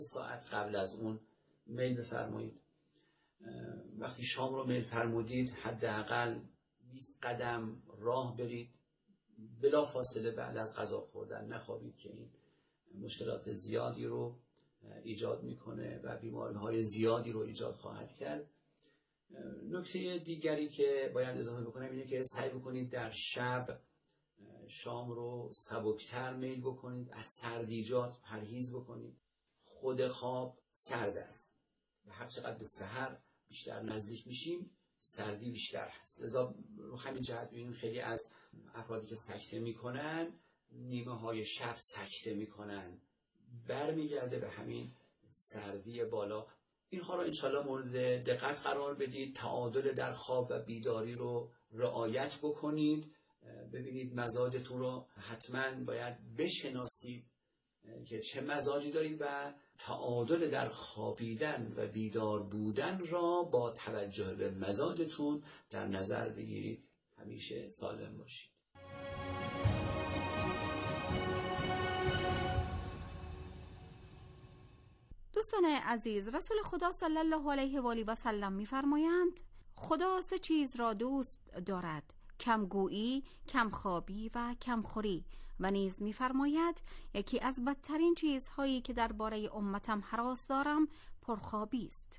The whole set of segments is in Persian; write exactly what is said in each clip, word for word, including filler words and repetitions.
ساعت قبل از اون میل بفرمایید. وقتی شام رو میل فرمودید حداقل بیست قدم راه برید، بلا فاصله بعد از غذا خوردن نخوابید که این مشکلات زیادی رو ایجاد میکنه و بیماری‌های زیادی رو ایجاد خواهد کرد. نکته دیگری که باید اضافه بکنم اینه که سعی بکنید در شب شام رو سبکتر میل بکنید، از سردیجات پرهیز بکنید. خود خواب سرد است و هر چقدر به سحر بیشتر نزدیک میشیم سردی بیشتر هست. لذا رو همین جهت ببینیم خیلی از افرادی که سکته میکنن نیمه های شب سکته میکنن، برمیگرده به همین سردی بالا. اینها رو انشالله مورد دقت قرار بدید، تعادل در خواب و بیداری رو رعایت بکنید. ببینید مزاجتون رو حتما باید بشناسید که چه مزاجی دارید و تعادل در خوابیدن و بیدار بودن را با توجه به مزاجتون در نظر بگیرید. همیشه سالم باشید. دوستان عزیز، رسول خدا صلی الله علیه و آله و سلم می‌فرمایند خدا سه چیز را دوست دارد: کمگویی، کمخوابی و کمخوری. و نیز می‌فرماید یکی از بدترین چیزهایی که درباره امتم هراس دارم پرخوابی است.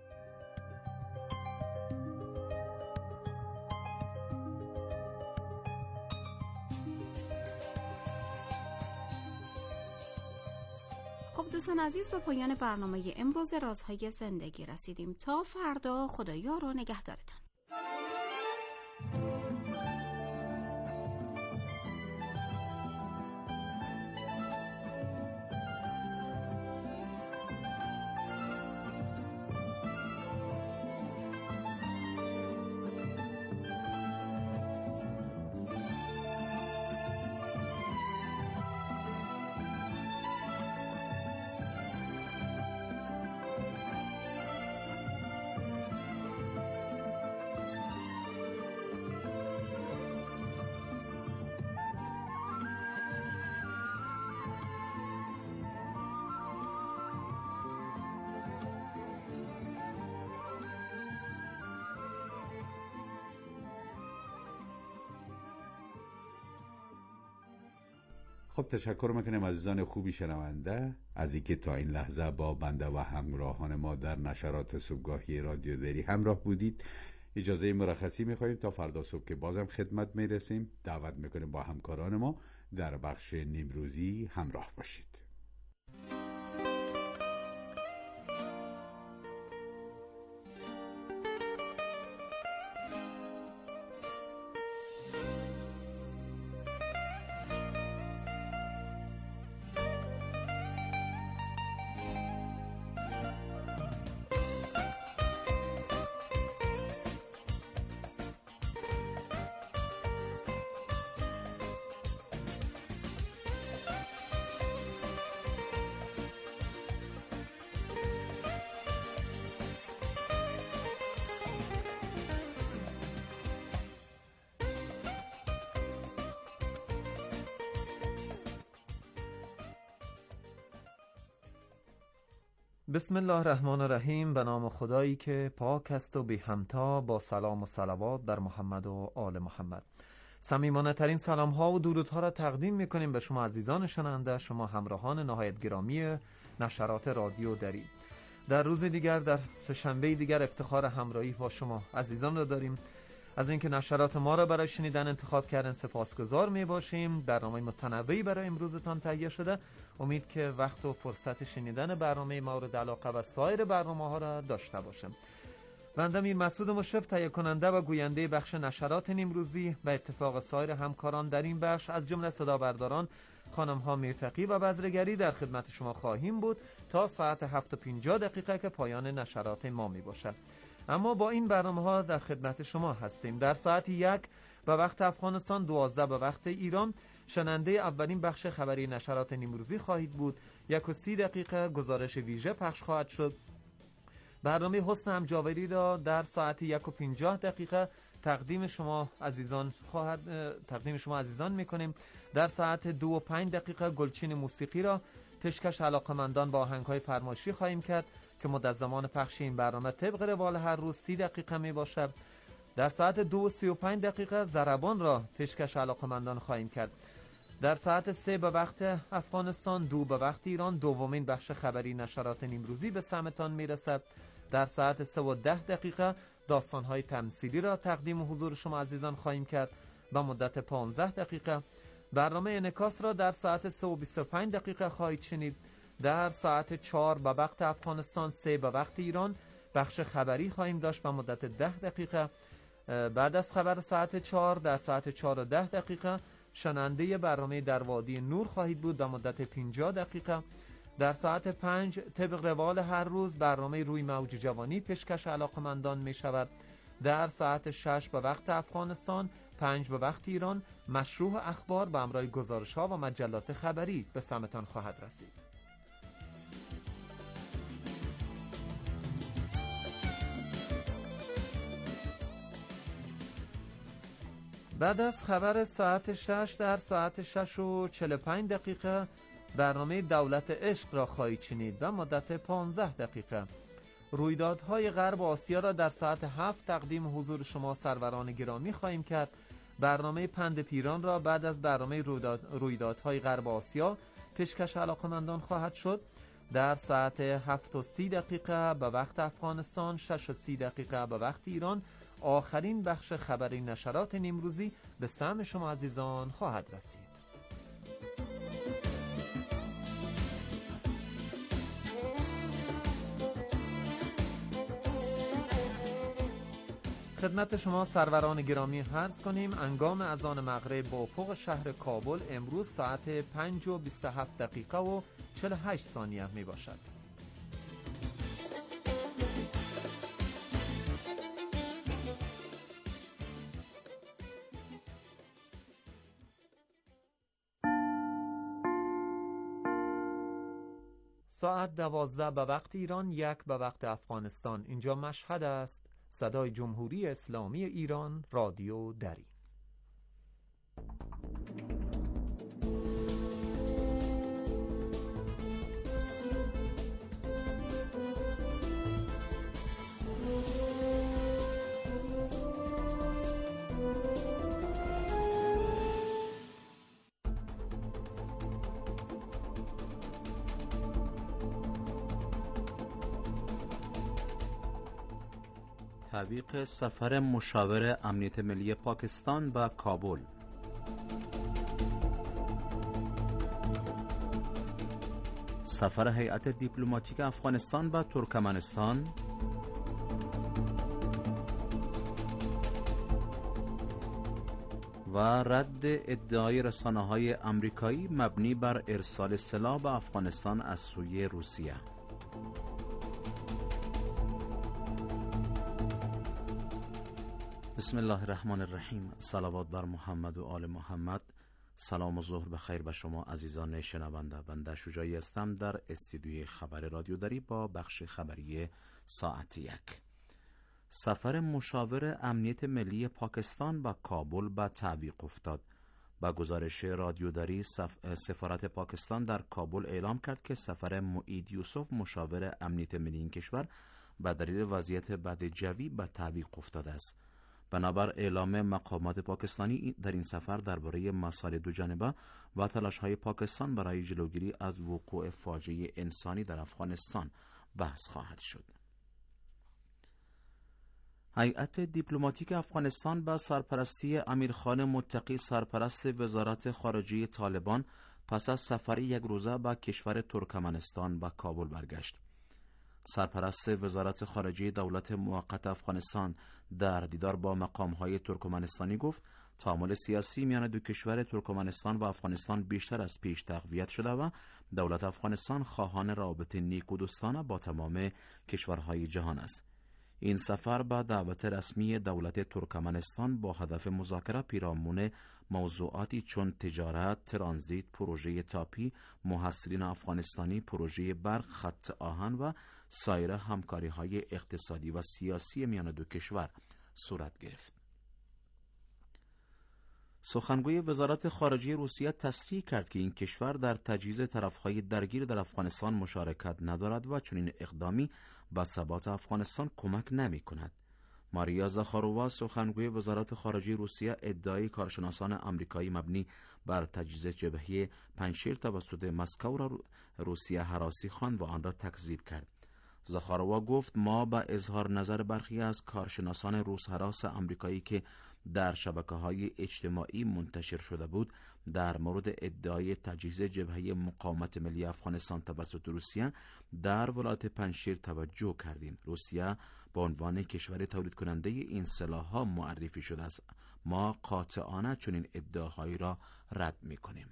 خب دوستان عزیز، به پایان برنامه امروز رازهای زندگی رسیدیم. تا فردا، خدایا رو نگهدارتان. خب تشکر میکنیم عزیزان خوبی شنونده از اینکه تا این لحظه با بنده و همراهان ما در نشرات صبحگاهی رادیو دری همراه بودید. اجازه مرخصی میخواییم تا فردا صبح که بازم خدمت میرسیم. دعوت میکنیم با همکاران ما در بخش نیمروزی همراه باشید. بسم الله الرحمن الرحیم. به نام خدایی که پاک است و بی همتا، با سلام و صلوات بر محمد و آل محمد. صمیمانه ترین سلام ها و درودها را تقدیم میکنیم به شما عزیزان شنونده، شما همراهان نهایت گرامی نشرات رادیو دری. در روز دیگر، در سه‌شنبه دیگر، افتخار همراهی با شما عزیزان را داریم. از اینکه نشرات ما را برای شنیدن انتخاب کردن سپاسگزار می باشیم. برنامه متنوعی برای امروزتان تهیه شده. امید که وقت و فرصت شنیدن برنامه مورد علاقه و سایر برنامه ها را داشته باشم. بنده میر مسعود مشرف، تهیه کننده و گوینده بخش نشرات نیمروزی، و اتفاق سایر همکاران در این بخش از جمله صدا برداران خانم ها میرتقی و بزرگری در خدمت شما خواهیم بود تا ساعت هفت و پنجاه دقیقه که پایان نشرات ما می باشد. اما با این برنامه ها در خدمت شما هستیم. در ساعت یک به وقت افغانستان، دوازده به وقت ایران، شنونده اولین بخش خبری نشرات نیمروزی خواهید بود. یک و سی دقیقه گزارش ویژه پخش خواهد شد. برنامه حسن همجاوری را در ساعت یک و پنجاه دقیقه تقدیم شما عزیزان خواهد تقدیم شما عزیزان میکنیم. در ساعت دو و پنج دقیقه گلچین موسیقی را پیشکش علاقمندان با آهنگ‌های فرمایشی خواهیم کرد که مدت زمان پخش این برنامه طبق روال هر روز سی دقیقه می باشد. در ساعت دو و سی و پنج دقیقه ضربان را پیشکش علاقمندان خواهیم کرد. در ساعت سه به وقت افغانستان، دو به وقت ایران، دومین بخش خبری نشرات نیمروزی به سمتان می رسد. در ساعت سه و ده دقیقه داستان‌های تمثیلی را تقدیم حضور شما عزیزان خواهیم کرد با مدت پانزده دقیقه. برنامه انعکاس را در ساعت سه و بیست و پنج دقیقه خواهید شنید. در ساعت چهار به وقت افغانستان، سه به وقت ایران بخش خبری خواهیم داشت با مدت ده دقیقه. بعد از خبر ساعت چهار در ساعت چهار و ده دقیقه شنونده برنامه در وادی نور خواهید بود با مدت پنجاه دقیقه. در ساعت پنج طبق روال هر روز برنامه روی موج جوانی پیشکش علاقمندان می شود. در ساعت شش به وقت افغانستان، پنج به وقت ایران مشروع اخبار با همراه گزارش‌ها و مجلات خبری به سمتان خواهد رسید. بعد از خبر ساعت شش در ساعت شش و چهل و پنج دقیقه برنامه دولت عشق را خواهید شنید و مدت پانزده دقیقه. رویدادهای غرب آسیا را در ساعت هفت تقدیم حضور شما سروران گرامی خواهیم کرد. برنامه پند پیران را بعد از برنامه رویداد رویدادهای غرب آسیا پیشکش علاقمندان خواهد شد. در ساعت هفت و سی دقیقه به وقت افغانستان، شش و سی دقیقه به وقت ایران آخرین بخش خبری نشرات نیمروزی به سمع شما عزیزان خواهد رسید. خدمت شما سروران گرامی عرض کنیم انگام اذان مغرب با افق شهر کابل امروز ساعت پنج و بیست و هفت دقیقه و چهل و هشت ثانیه می باشد. ساعت دوازده به وقت ایران، یک به وقت افغانستان. اینجا مشهد است. صدای جمهوری اسلامی ایران، رادیو دری. تعویق سفر مشاور امنیت ملی پاکستان به کابل. سفر هیئت دیپلماتیک افغانستان به ترکمنستان. و رد ادعای رسانه‌های آمریکایی مبنی بر ارسال سلاح به افغانستان از سوی روسیه. بسم الله الرحمن الرحیم. صلوات بر محمد و آل محمد. سلام و ظهر بخیر به شما عزیزان شنونده. بنده شجاعی هستم در استودیوی خبر رادیو دری با بخش خبری ساعت یک. سفر مشاور امنیت ملی پاکستان به کابل به تعویق افتاد. با گزارش رادیو دری سف... سفارت پاکستان در کابل اعلام کرد که سفر معید یوسف مشاور امنیت ملی این کشور به دلیل وضعیت بد جوی به تعویق افتاده است. بنابر اعلام مقامات پاکستانی در این سفر درباره مسائل دو جانبه و تلاش‌های پاکستان برای جلوگیری از وقوع فاجعه انسانی در افغانستان بحث خواهد شد. هیئت دیپلماتیک افغانستان با سرپرستی امیرخان متقی سرپرست وزارت خارجه طالبان پس از سفر یک روزه به کشور ترکمنستان به کابل برگشت. سرپرست وزارت خارجه دولت موقت افغانستان در دیدار با مقام‌های ترکمنستانی گفت تعامل سیاسی میان دو کشور ترکمنستان و افغانستان بیشتر از پیش تقویت شده و دولت افغانستان خواهان رابطه نیک و دوستانه با تمام کشورهای جهان است. این سفر با دعوت رسمی دولت ترکمنستان با هدف مذاکره پیرامون موضوعاتی چون تجارت، ترانزیت، پروژه تاپی، محصلین افغانستانی، پروژه برق، خط آهن و سایر همکاری‌های اقتصادی و سیاسی میان دو کشور صورت گرفت. سخنگوی وزارت خارجه روسیه تصریح کرد که این کشور در تجهیز طرفهای درگیر در افغانستان مشارکت ندارد و چنین اقدامی به ثبات افغانستان کمک نمی کند. ماریا زاخارۆوا، سخنگوی وزارت خارجه روسیه، ادعای کارشناسان آمریکایی مبنی بر تجهیز جبهه پنجشیر توسط مسکو را روسیه هراسی خواند و آن را تکذیب کرد. زاخارۆوا گفت ما با اظهار نظر برخی از کارشناسان روس هراس آمریکایی که در شبکه‌های اجتماعی منتشر شده بود در مورد ادعای تجهیز جبهه مقاومت ملی افغانستان توسط روسیه در ولایت پنجشیر توجه کردیم. روسیه به عنوان کشور تولید کننده این سلاح‌ها معرفی شده است. ما قاطعانه چنین ادعاهایی را رد می‌کنیم.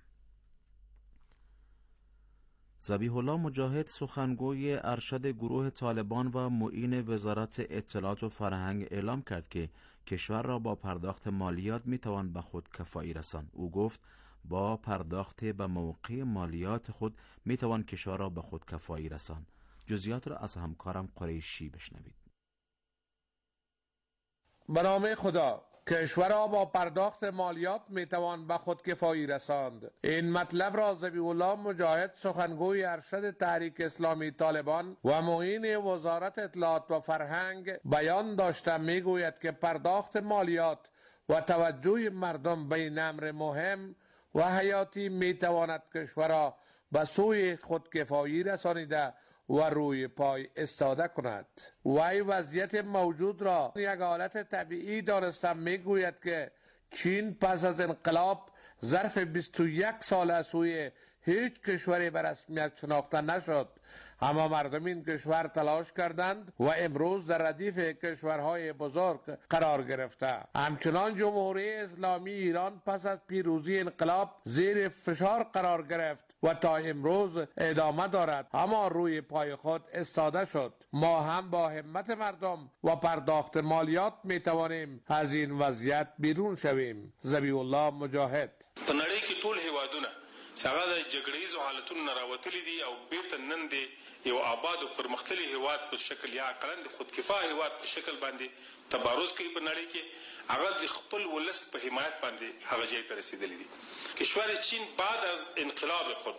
ذبیح الله مجاهد، سخنگوی ارشد گروه طالبان و معین وزارت اطلاعات و فرهنگ، اعلام کرد که کشور را با پرداخت مالیات میتوان به خود کفایی رساند. او گفت با پرداخت به موقع مالیات خود میتوان کشور را به خود کفایی رساند. جزئیات را از همکارم قریشی بشنوید. به نام خدا، کشور را با پرداخت مالیات میتوان به خود کفایی رساند. این مطلب را ذبیح الله مجاهد، سخنگوی ارشد تحریک اسلامی طالبان و معین وزارت اطلاعات و فرهنگ، بیان داشته میگوید که پرداخت مالیات و توجه مردم به این امر مهم و حیاتی میتواند کشور را به سوی خودکفایی رسانیده و روی پای استاده کند. وی وضعیت موجود را یک حالت طبیعی دانسته میگوید که چین پس از انقلاب ظرف بیست و یک سال از سوی هیچ کشوری به رسمیت شناخته نشد، اما مردم این کشور تلاش کردند و امروز در ردیف کشورهای بزرگ قرار گرفته. همچنان جمهوری اسلامی ایران پس از پیروزی انقلاب زیر فشار قرار گرفت و تا امروز ادامه دارد، اما روی پای خود استاده شد. ما هم با همت مردم و پرداخت مالیات می توانیم از این وضعیت بیرون شویم. ذبیح الله مجاهد. په نړۍ کې ټول هیوادونه چې هغه د جګړیزو حالتونو نه راوتلي دي او بیرته نن د یو آباد او پرمختللي هیواد په شکل یا اقلا د خودکفا هیواد په شکل باندې تبارز کوي، په نړۍ کې هغه د خپل ولس په حمایت باندې هغه ځای ته رسیدلی دي. کشور چین بعد از انقلاب خود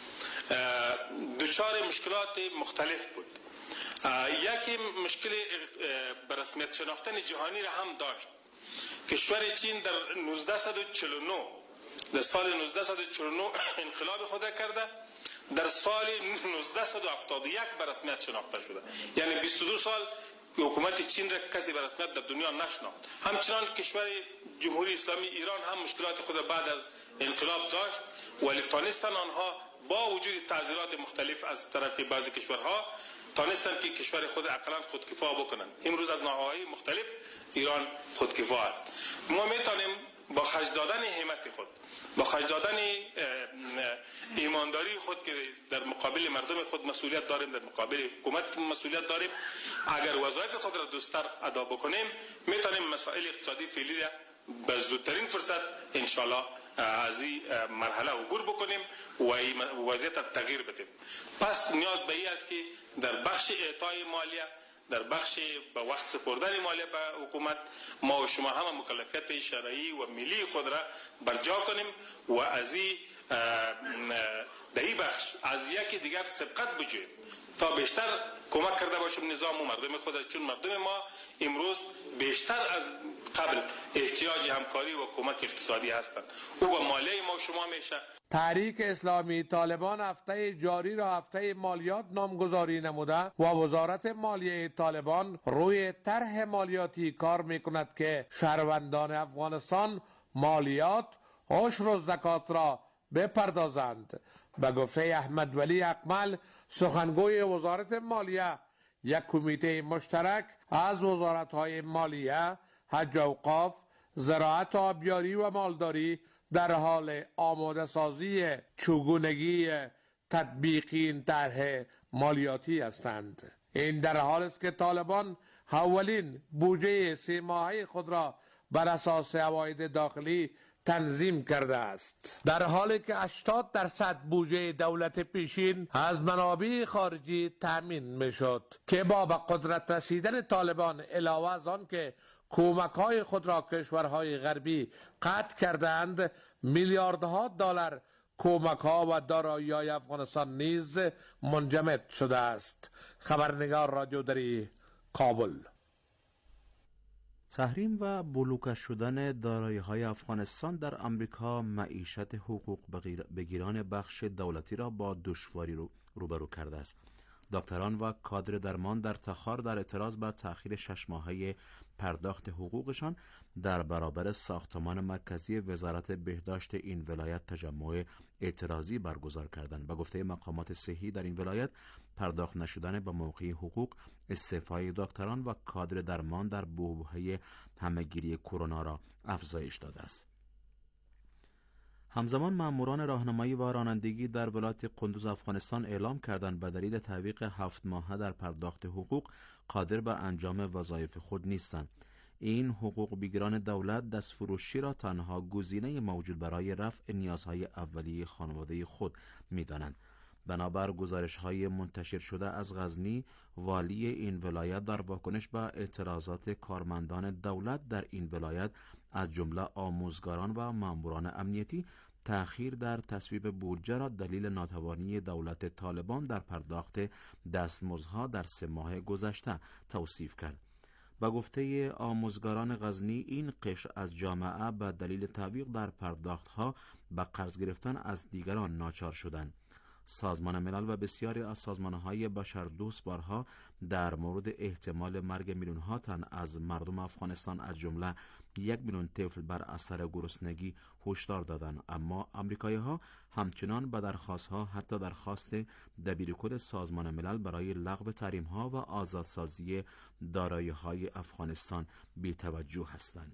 دچار مشکلات مختلف بود. یکی مشکل به رسمیت شناختن جهانی را هم داشت. کشور چین در نوزده چهل و نه در سال نوزده چهل و نه انقلاب خود کرده، در سال نوزده هفتاد و یک به رسمیت شناخته شده، یعنی بیست و دو سال حکومت چین را کسی به رسمیت در دنیا نشناخت. همچنان کشور جمهوری اسلامی ایران هم مشکلات خود بعد از انقلاب داشت، ولی تانستن آنها با وجود تعذیرات مختلف از طرف بعضی کشورها تانستن که کشور خود اقلا خودکفا بکنن. امروز از ناحیه‌های مختلف ایران خودکفا است. ما میتونیم با خرج دادن همت خود، با خرج دادن ایمانداری خود که در مقابل مردم خود مسئولیت داریم، در مقابل حکومت مسئولیت داریم، اگر وظایف خود را دوستتر ادا بکنیم میتونیم مسائل اقتصادی فعلی را به زودترین فرصت انشالله از این مرحله عبور بکنیم و وضعیت تغییر بدیم. پس نیاز به این است که در بخش اعطای مالیه، در بخش به وقت سپردن مالیه به حکومت، ما و شما هم مکلفیت شرعی و ملی خود را برجا کنیم و از این در این بخش از یکی دیگر سبقت بجوییم تا بیشتر کمک کرده باشیم نظام و مردم خود را، چون مردم ما امروز بیشتر از قبل احتیاج همکاری و کمک اقتصادی هستند. او با مالیه ما و شما میشه. تحریک اسلامی طالبان هفته جاری را هفته مالیات نامگذاری نموده و وزارت مالیه طالبان روی طرح مالیاتی کار میکند که شهروندان افغانستان مالیات، عشر و زکات را بپردازند. به گفته احمد ولی اکمل، سخنگوی وزارت مالیه، یک کمیته مشترک از وزارت‌های مالیه، حج و اوقاف، زراعت، آبیاری و مالداری در حال آماده سازی چگونگی تطبیقی این طرح مالیاتی هستند. این در حال است که طالبان اولین بودجه سه ماهه خود را بر اساس عواید داخلی تنظیم کرده است، در حالی که هشتاد درصد بودجه دولت پیشین از منابع خارجی تامین میشد که با به قدرت رسیدن طالبان علاوه از آن که کمک‌های خود را کشورهای غربی قطع کردند، میلیاردها دلار کمک‌ها و دارایی‌های افغانستان نیز منجمد شده است. خبرنگار رادیو دری، کابل. تحریم و بلوکه شدن دارایی‌های افغانستان در امریکا معیشت حقوق بگیران بخش دولتی را با دشواری رو روبرو کرده است. دکتران و کادر درمان در تخار در اعتراض بر تأخیر شش ماهه پرداخت حقوقشان در برابر ساختمان مرکزی وزارت بهداشت این ولایت تجمع اعتراضی برگزار کردند. به گفته مقامات صحی در این ولایت، پرداخت نشدن به موقع حقوق استعفای دکتران و کادر درمان در بحبوحه همهگیری کرونا را افزایش داده است. همزمان ماموران راهنمایی و رانندگی در ولایت قندوز افغانستان اعلام کردند به دلیل تعویق هفت ماهه در پرداخت حقوق قادر به انجام وظایف خود نیستند. این حقوق بگیران دولت دستفروشی را تنها گزینه موجود برای رفع نیازهای اولیه خانواده خود می‌دانند. بنابر گزارش‌های منتشر شده از غزنی، والی این ولایت در واکنش به اعتراضات کارمندان دولت در این ولایت از جمله آموزگاران و ماموران امنیتی تأخیر در تصویب بودجه را دلیل ناتوانی دولت طالبان در پرداخت دستمزدها در سه ماه گذشته توصیف کرد. به گفته آموزگاران غزنی، این قشر از جامعه به دلیل تعویق در پرداختها به قرض گرفتن از دیگران ناچار شدند. سازمان ملل و بسیاری از سازمانهای بشردوست بارها در مورد احتمال مرگ میلیون‌ها تن از مردم افغانستان از جمله یک میلیون طفل بر اثر گرسنگی هشدار دادند، اما آمریکایی‌ها همچنان به درخواست‌ها، حتی درخواست دبیرکل سازمان ملل برای لغو تحریم‌ها و آزادسازی دارایی‌های افغانستان بی‌توجه هستند.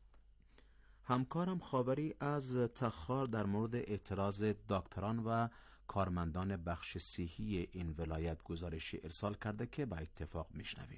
همکارم خاوری از تخار در مورد اعتراض دکتران و کارمندان بخش صحی این ولایت گزارشی ارسال کرده که به اتفاق میشنویم.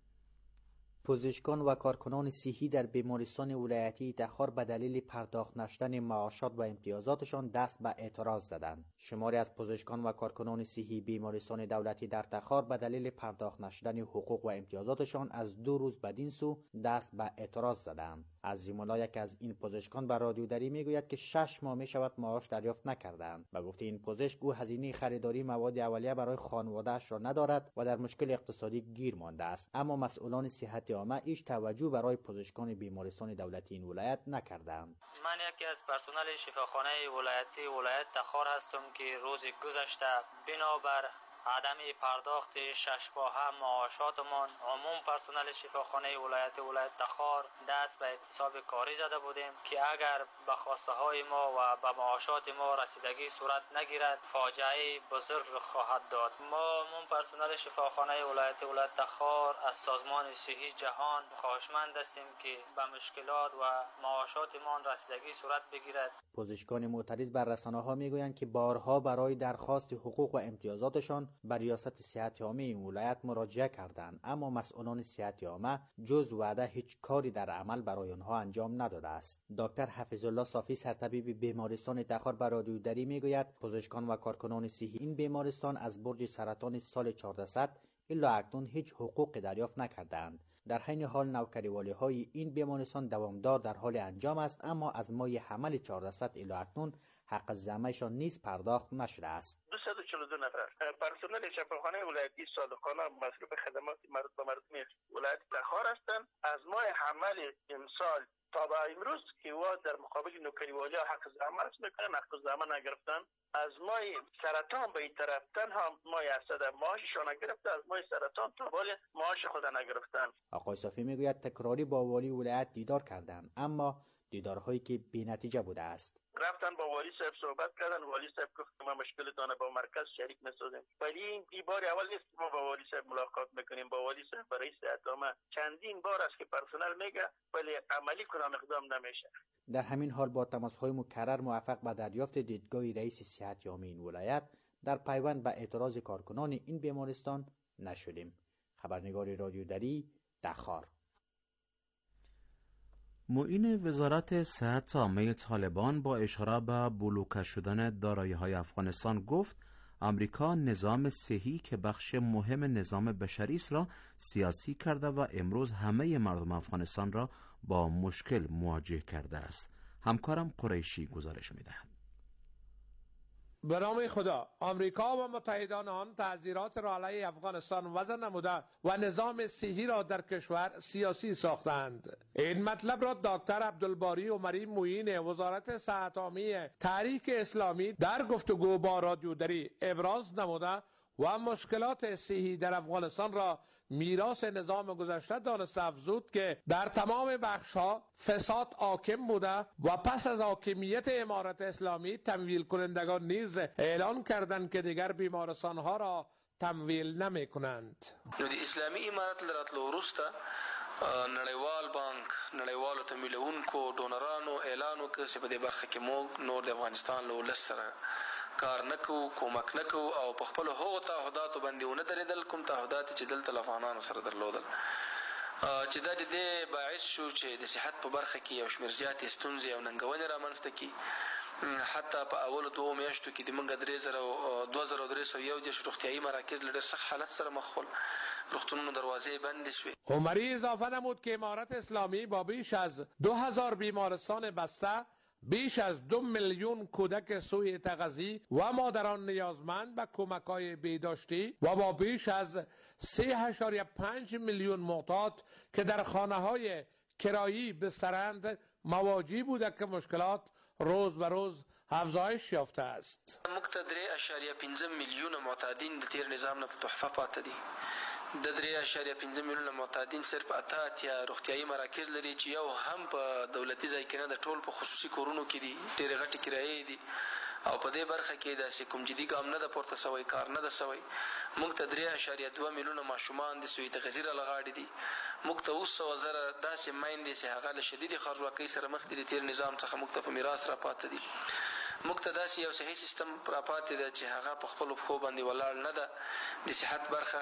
پزشکان و کارکنان صحی در بیمارستان ولایتی تخار به دلیل پرداخت نشدن معاشات و امتیازاتشان دست به اعتراض زدند. شماری از پزشکان و کارکنان صحی بیمارستان دولتی در تخار به دلیل پرداخت نشدن حقوق و امتیازاتشان از دو روز بدین سو دست به اعتراض زدند. عظیم‌الله یک از این پزشکان به رادیو دری میگوید که شش ماه می شود معاش دریافت نکردند. به گفته این پزشک، او هزینه خریداری مواد اولیه برای خانواده‌اش را ندارد و در مشکل اقتصادی گیر مانده است، اما مسئولان صحت عامه هیچ توجه برای پزشکان بیمارستان دولتی این ولایت نکردند. من یکی از پرسنل شفاخانه ولایتی ولایت تخار هستم که روز گذشته بنابر عدم پرداخت شش ماهه معاشاتمان عموم پرسنل شفاخانه ولایت ولایت تخار دست به اعتصاب کاری زده بودیم که اگر به خواسته های ما و به معاشات ما رسیدگی صورت نگیرد فاجعه بزرگ خواهد داد. ما عموم پرسنل شفاخانه ولایت ولایت تخار از سازمان صحی جهان خواهشمند هستیم که به مشکلات و معاشاتمان رسیدگی صورت بگیرد. پزشکان معترض بر رسانه‌ها میگویند که بارها برای درخواست حقوق و امتیازاتشان به ریاست صحت عامه این ولایت مراجعه کردند، اما مسئولان صحت عامه جز وعده هیچ کاری در عمل برای آنها انجام نداده است. دکتر حفیظ الله صافی سرطبیب بیمارستان تخار به رادیو دری میگوید پزشکان و کارکنان صحی این بیمارستان از برج سرطان سال چهاردهصد الا اکنون هیچ حقوق دریافت نکردند. در حین حال نوکریوالی‌های این بیمارستان دوامدار در حال انجام است، اما از ماه حمل چهاردهصد الی اکنون حق زعمه‌شان نیز پرداخت نشده است. دویست و چهل و دو نفر پرسنل شفاخانه ولایتی صادقانه مصروف خدمات مربوط به مردم ولایت تخار هستند. از ماه حمل امسال تا به امروز که وا در مقابل نوکریوالی حق زحمه رسم میکنن، حق زحمه نگرفتن. از ماه سرطان به این طرف تنها ماه اسد معاششان نگرفته، از ماه سرطان تا ولی معاش خود نگرفتن. آقای صافی میگوید تکراری با والی ولایت دیدار کردند، اما دیدارهایی که بی‌نتیجه بوده است. رفتن با والی صاحب صحبت کردن، والی صاحب گفت که ما مشکل دانه با مرکز شریک می‌سازیم. ولی این ای بار اول نیست ما با والی صاحب ملاقات میکنیم. با والی صاحب برای صحت عامه چندین بار است که پرسنل میگه ولی عملی کدام اقدام نمیشه. در همین حال با تماس‌های مکرر موفق به دریافت دیدگاه رئیس صحت عامه این ولایت در پیوند به اعتراض کارکنان این بیمارستان نشدیم. خبرنگار رادیو دری، تخار. معین وزارت صحت عامه طالبان با اشاره به بلوکه شدن دارایی‌های افغانستان گفت آمریکا نظام صحی که بخش مهم نظام بشری است را سیاسی کرده و امروز همه مردم افغانستان را با مشکل مواجه کرده است. همکارم قریشی گزارش می‌دهد. به نام خدا، آمریکا و متحدان آن تعزیرات را علیه افغانستان وضع نموده و نظام صحی را در کشور سیاسی ساختند. این مطلب را دکتر عبدالباری عمری معین وزارت صحت عامه تحریک اسلامی در گفتگو با رادیو دری ابراز نموده و مشکلات صحی در افغانستان را میراث نظام گذشته دانسته افزود که در تمام بخش‌ها فساد حاکم بوده و پس از حاکمیت امارت اسلامی تمویل کنندگان نیز اعلان کردند که دیگر بیمارستان‌ها را تمویل نمی‌کنند. نو د اسلامي امارت لراتلو وروسته نړیوال بانک نړیوالو تمویلونکو ډونرانو اعلان وکړ چې په دې برخه کې موږ نور د افغانستان له ولس سره کار نکو، کومک نکو او په خپل هغو تعهداتو باندې ونه درېدل کوم تعهدات چې دلته له افغانانو سره درلودل، چې دا د دې باعث شو چې د صحت په برخه کې یو شمېر زیاتې ستونزې او ننګونې رامنځته کړي. حتی په اولو دوو میاشتو کې د موږ درې زره دوه زره درې سوه یو دېرش روغتیایي مراکز له ډېر سخت حالت سره مخ شول، روغتونونو دروازې بندې شوې. عمری اضافه نمود که امارت اسلامی با بیش از دو هزار بیمارستان بسته، بیش از دو میلیون کودک سوی تغذی و مادران نیازمند به کمک‌های بهداشتی و با بیش از سه اشاریه پنج میلیون معتاد که در خانه‌های کرایی بسترند مواجه بوده که مشکلات روز به روز افزایش یافته است. موږ ته درې اشاریه پنځه میلیونه معتادین د تیر نظام نه په تحفه پاتې دي. د درې اشاریه پنځه میلیونه معتادین صرف اته اتیا روغتیایي مراکز لري چې یو هم په دولتي ځای کې نه د ټول په خصوصي کورونو کې دي، ډېرې غټې کرایې دي او په دې برخه کې داسې کوم جدي ګام نه ده پورته سوی، کار نه ده سوی. موږ ته درې اشاریه دوه میلیونه ماشومان د سوی تغذي رالغاړې دي. موږ ته اوس سوه زره داسې میندې چې هغه له شدیدې خوارځواکۍ سره مخ دي، د تېر نظام څخه موږ ته په میراث راپاته دي. موږ ته داسې یو صحي سیستم راپاتې ده چې هغه په خپلو پښو باندې ولاړ نه ده، د صحت برخه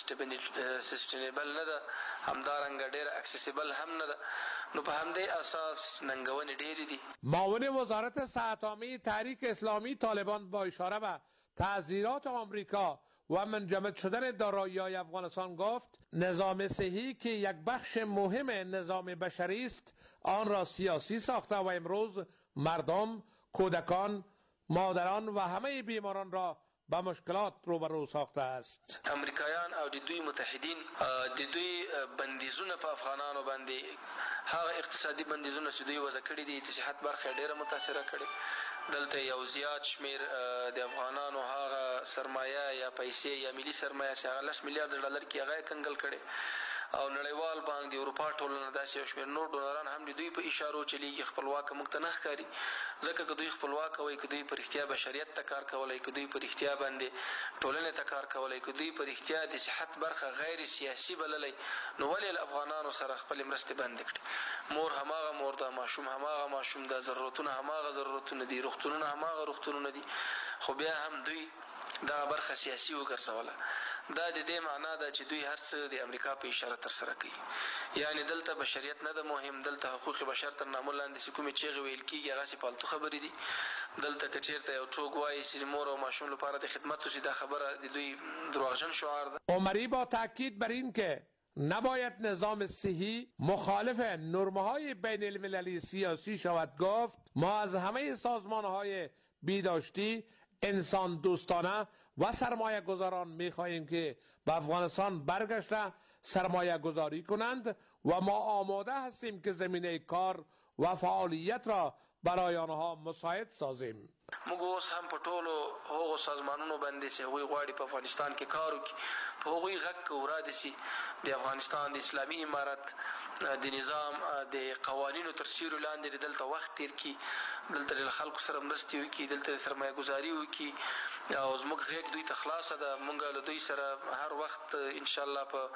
سسټینیبل نه ده، همدارنګه ډېره اکسیسیبل هم نه ده. نو په همدې اساس ننګونې ډېرې دي. معاون وزارت صحت عامه تحریک اسلامی طالبان با اشاره به تعزیرات آمریکا و منجمد شدن دارایی‌های افغانستان گفت نظام صحی که یک بخش مهم نظام بشری است آن را سیاسی ساخته و امروز مردم، کودکان، مادران و همه بیماران را با مشکلات روبرو ساخته است. امریکایان او د دوی متحدین د دوی بندیزونه په افغانانو باندې هغه اقتصادي بندیزونه چې دوی وضع کړي دي د صحت برخه ډېره متاثره کړي. دلته یو زیات شمیر د افغانانو هغه سرمایه یا پیسې یا ملي سرمایه چې هغه لس میلیارډ ډالر کې هغه یې کنګل کړي او نړیوال بانک د اروپا ټولنه داسې یو شمېر نور ډونران هم د دوی په اشارو چلیږي. خپلواکه موږ ته نه ښکاري، ځکه که دوی خپلواکه وای، که دوی په رښتیا بشریت ته کار کولی، که دوی په رښتیا باندې ټولنې ته کار کولی، که دوی په رښتیا د صحت برخه غیر سیاسي بللی، نو ولې له افغانانو سره خپلې مرستې بندې کړي؟ مور هماغه مور ده، ماشوم هماغه ماشوم ده، ضرورتونه هماغه ضرورتونه دي، روغتونونه هماغه روغتونونه دي، خو بیا هم دوی دغه برخه سیاسي وګرځوله. دا د دې معنا ده چې دوی هر څه د امریکا په اشاره ترسره کوي. یعنې دلته بشریت نه ده مهم، دلته حقوق بشر تر نامه لاندې چې کومې چیغې ویل کېږي هغسې فالتو خبرې دي. دلته که چېرته یو څوک وایي چې مور او ماشوم لپاره د خدمت وشي، دا خبره د دوی دروغجن شعار ده. عمری با تاکید بر این که نباید نظام صحی مخالف نرم‌های بین المللی سیاسی شود گفت ما از همه سازمان‌های بهداشتی، انسان دوستانه و سرمایه گذاران می خواهیم که به افغانستان برگشته سرمایه گذاری کنند و ما آماده هستیم که زمینه کار و فعالیت را برای آنها مساعد سازیم. موږ اوس هم په ټولو هغو سازمانونو باندې چې هغوی غواړي په افغانستان کې کار وکړي په هغوی غږ کوو را دې سي د افغانستان د اسلامي امارت د نظام د قوانینو تر سیوري لاندې دلته وخت تیر کړي، دلته د خلکو سره مرستې وکړي، دلته د سرمایه ګذاري وکړي او زموږ غېږ دوی ته خلاصه ده. موږ له دوی سره هر وخت انشاءالله په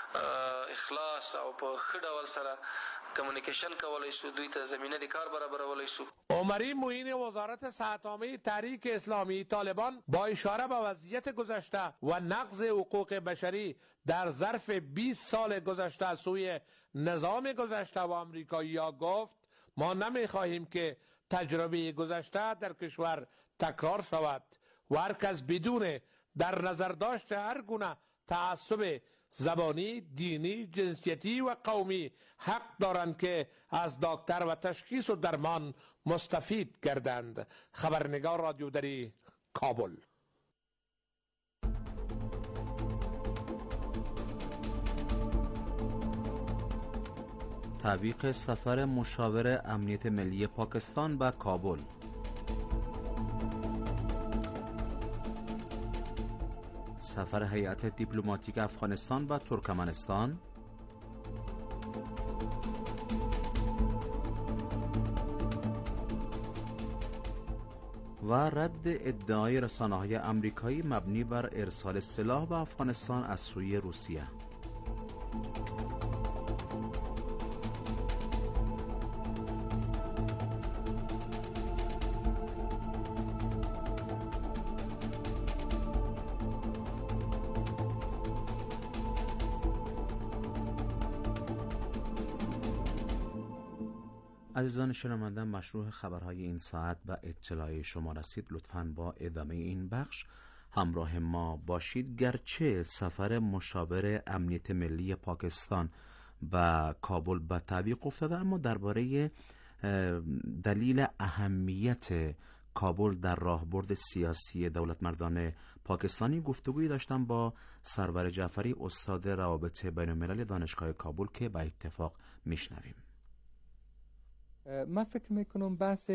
اخلاص او په ښه ډول سره کمیونیکیشن کولی شو، دوی ته زمینه د کار برابرولی شو. عمری معین وزارت صحت عامه تحریک اسلامی طالبان با اشاره به وضعیت گذشته و نقض حقوق بشری در ظرف بیست سال گذشته از سوی نظام گذشته و آمریکایی‌ها گفت ما نمی‌خواهیم که تجربه گذشته در کشور تکرار شود و هر کس بدون در نظر داشت هر گونه تعصب زبانی، دینی، جنسیتی و قومی حق دارند که از دکتر و تشخیص و درمان مستفید گردند. خبرنگار رادیو دری، کابل. تعویق سفر مشاور امنیت ملی پاکستان به کابل. سفر هیئت دیپلماتیک افغانستان به ترکمنستان. و رد ادعای رسانه‌های آمریکایی مبنی بر ارسال سلاح به افغانستان از سوی روسیه. عزیزان شنونده، مشروع خبرهای این ساعت به اطلاع شما رسید. لطفاً با ادامه این بخش همراه ما باشید. گرچه سفر مشاور امنیت ملی پاکستان به کابل به تعویق افتاده، اما درباره دلیل اهمیت کابل در راهبرد سیاسی دولتمردان پاکستانی گفتگویی داشتم با سرور جعفری، استاد روابط بین الملل دانشگاه کابل، که به اتفاق میشنویم. من فکر میکنم بحث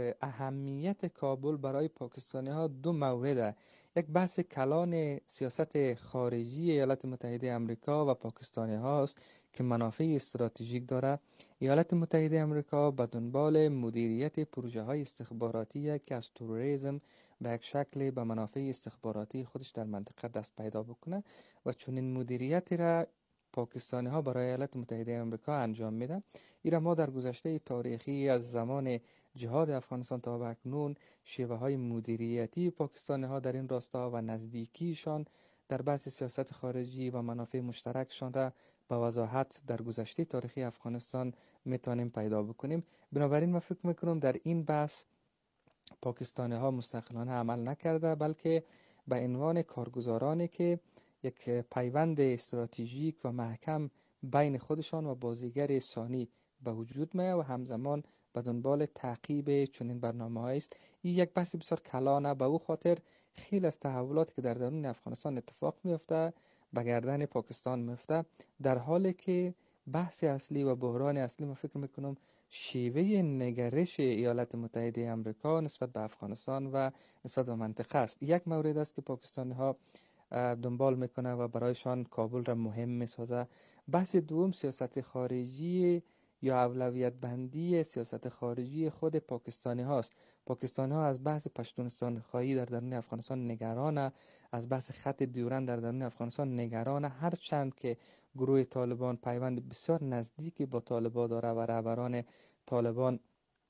اهمیت کابل برای پاکستانی ها دو مورده. یک بحث کلان سیاست خارجی ایالات متحده امریکا و پاکستانی هاست که منافع استراتژیک داره. ایالات متحده امریکا به دنبال مدیریت پروژه های استخباراتی که از تروریسم به یک شکل به منافع استخباراتی خودش در منطقه دست پیدا بکنه و چنین مدیریتی را پاکستانی ها برای ایالات متحده آمریکا انجام میدن. ایرا ما در گذشته تاریخی از زمان جهاد افغانستان تا به اکنون شیوه های مدیریتی پاکستانی ها در این راستا و نزدیکیشان در بحث سیاست خارجی و منافع مشترکشان را به وضاحت در گذشته تاریخی افغانستان میتونیم پیدا بکنیم. بنابراین من فکر میکنم در این بحث پاکستانی ها مستقلانه عمل نکرده، بلکه به عنوان کارگزارانی که یک پیوند استراتژیک و محکم بین خودشان و بازیگر ثانی به وجود میه و همزمان به دنبال تعقیب چنین برنامه‌هایی است. این یک بحث بسیار کلانه، به او خاطر خیلی از تحولاتی که در درون افغانستان اتفاق میفته به گردن پاکستان میفته، در حالی که بحث اصلی و بحران اصلی ما فکر میکنم شیوه نگرش ایالات متحده آمریکا نسبت به افغانستان و نسبت به منطقه است. یک مورد است که پاکستانی ها دنبال میکنه و برایشان کابل را مهم میسازه. بحث دوم سیاست خارجی یا اولویت بندی سیاست خارجی خود پاکستانی هاست. پاکستانی ها از بحث پشتونستان خواهی در درون افغانستان نگرانه، از بحث خط دیورند در درون افغانستان نگرانه، هرچند که گروه طالبان پیوند بسیار نزدیکی با طالبان داره و رهبران طالبان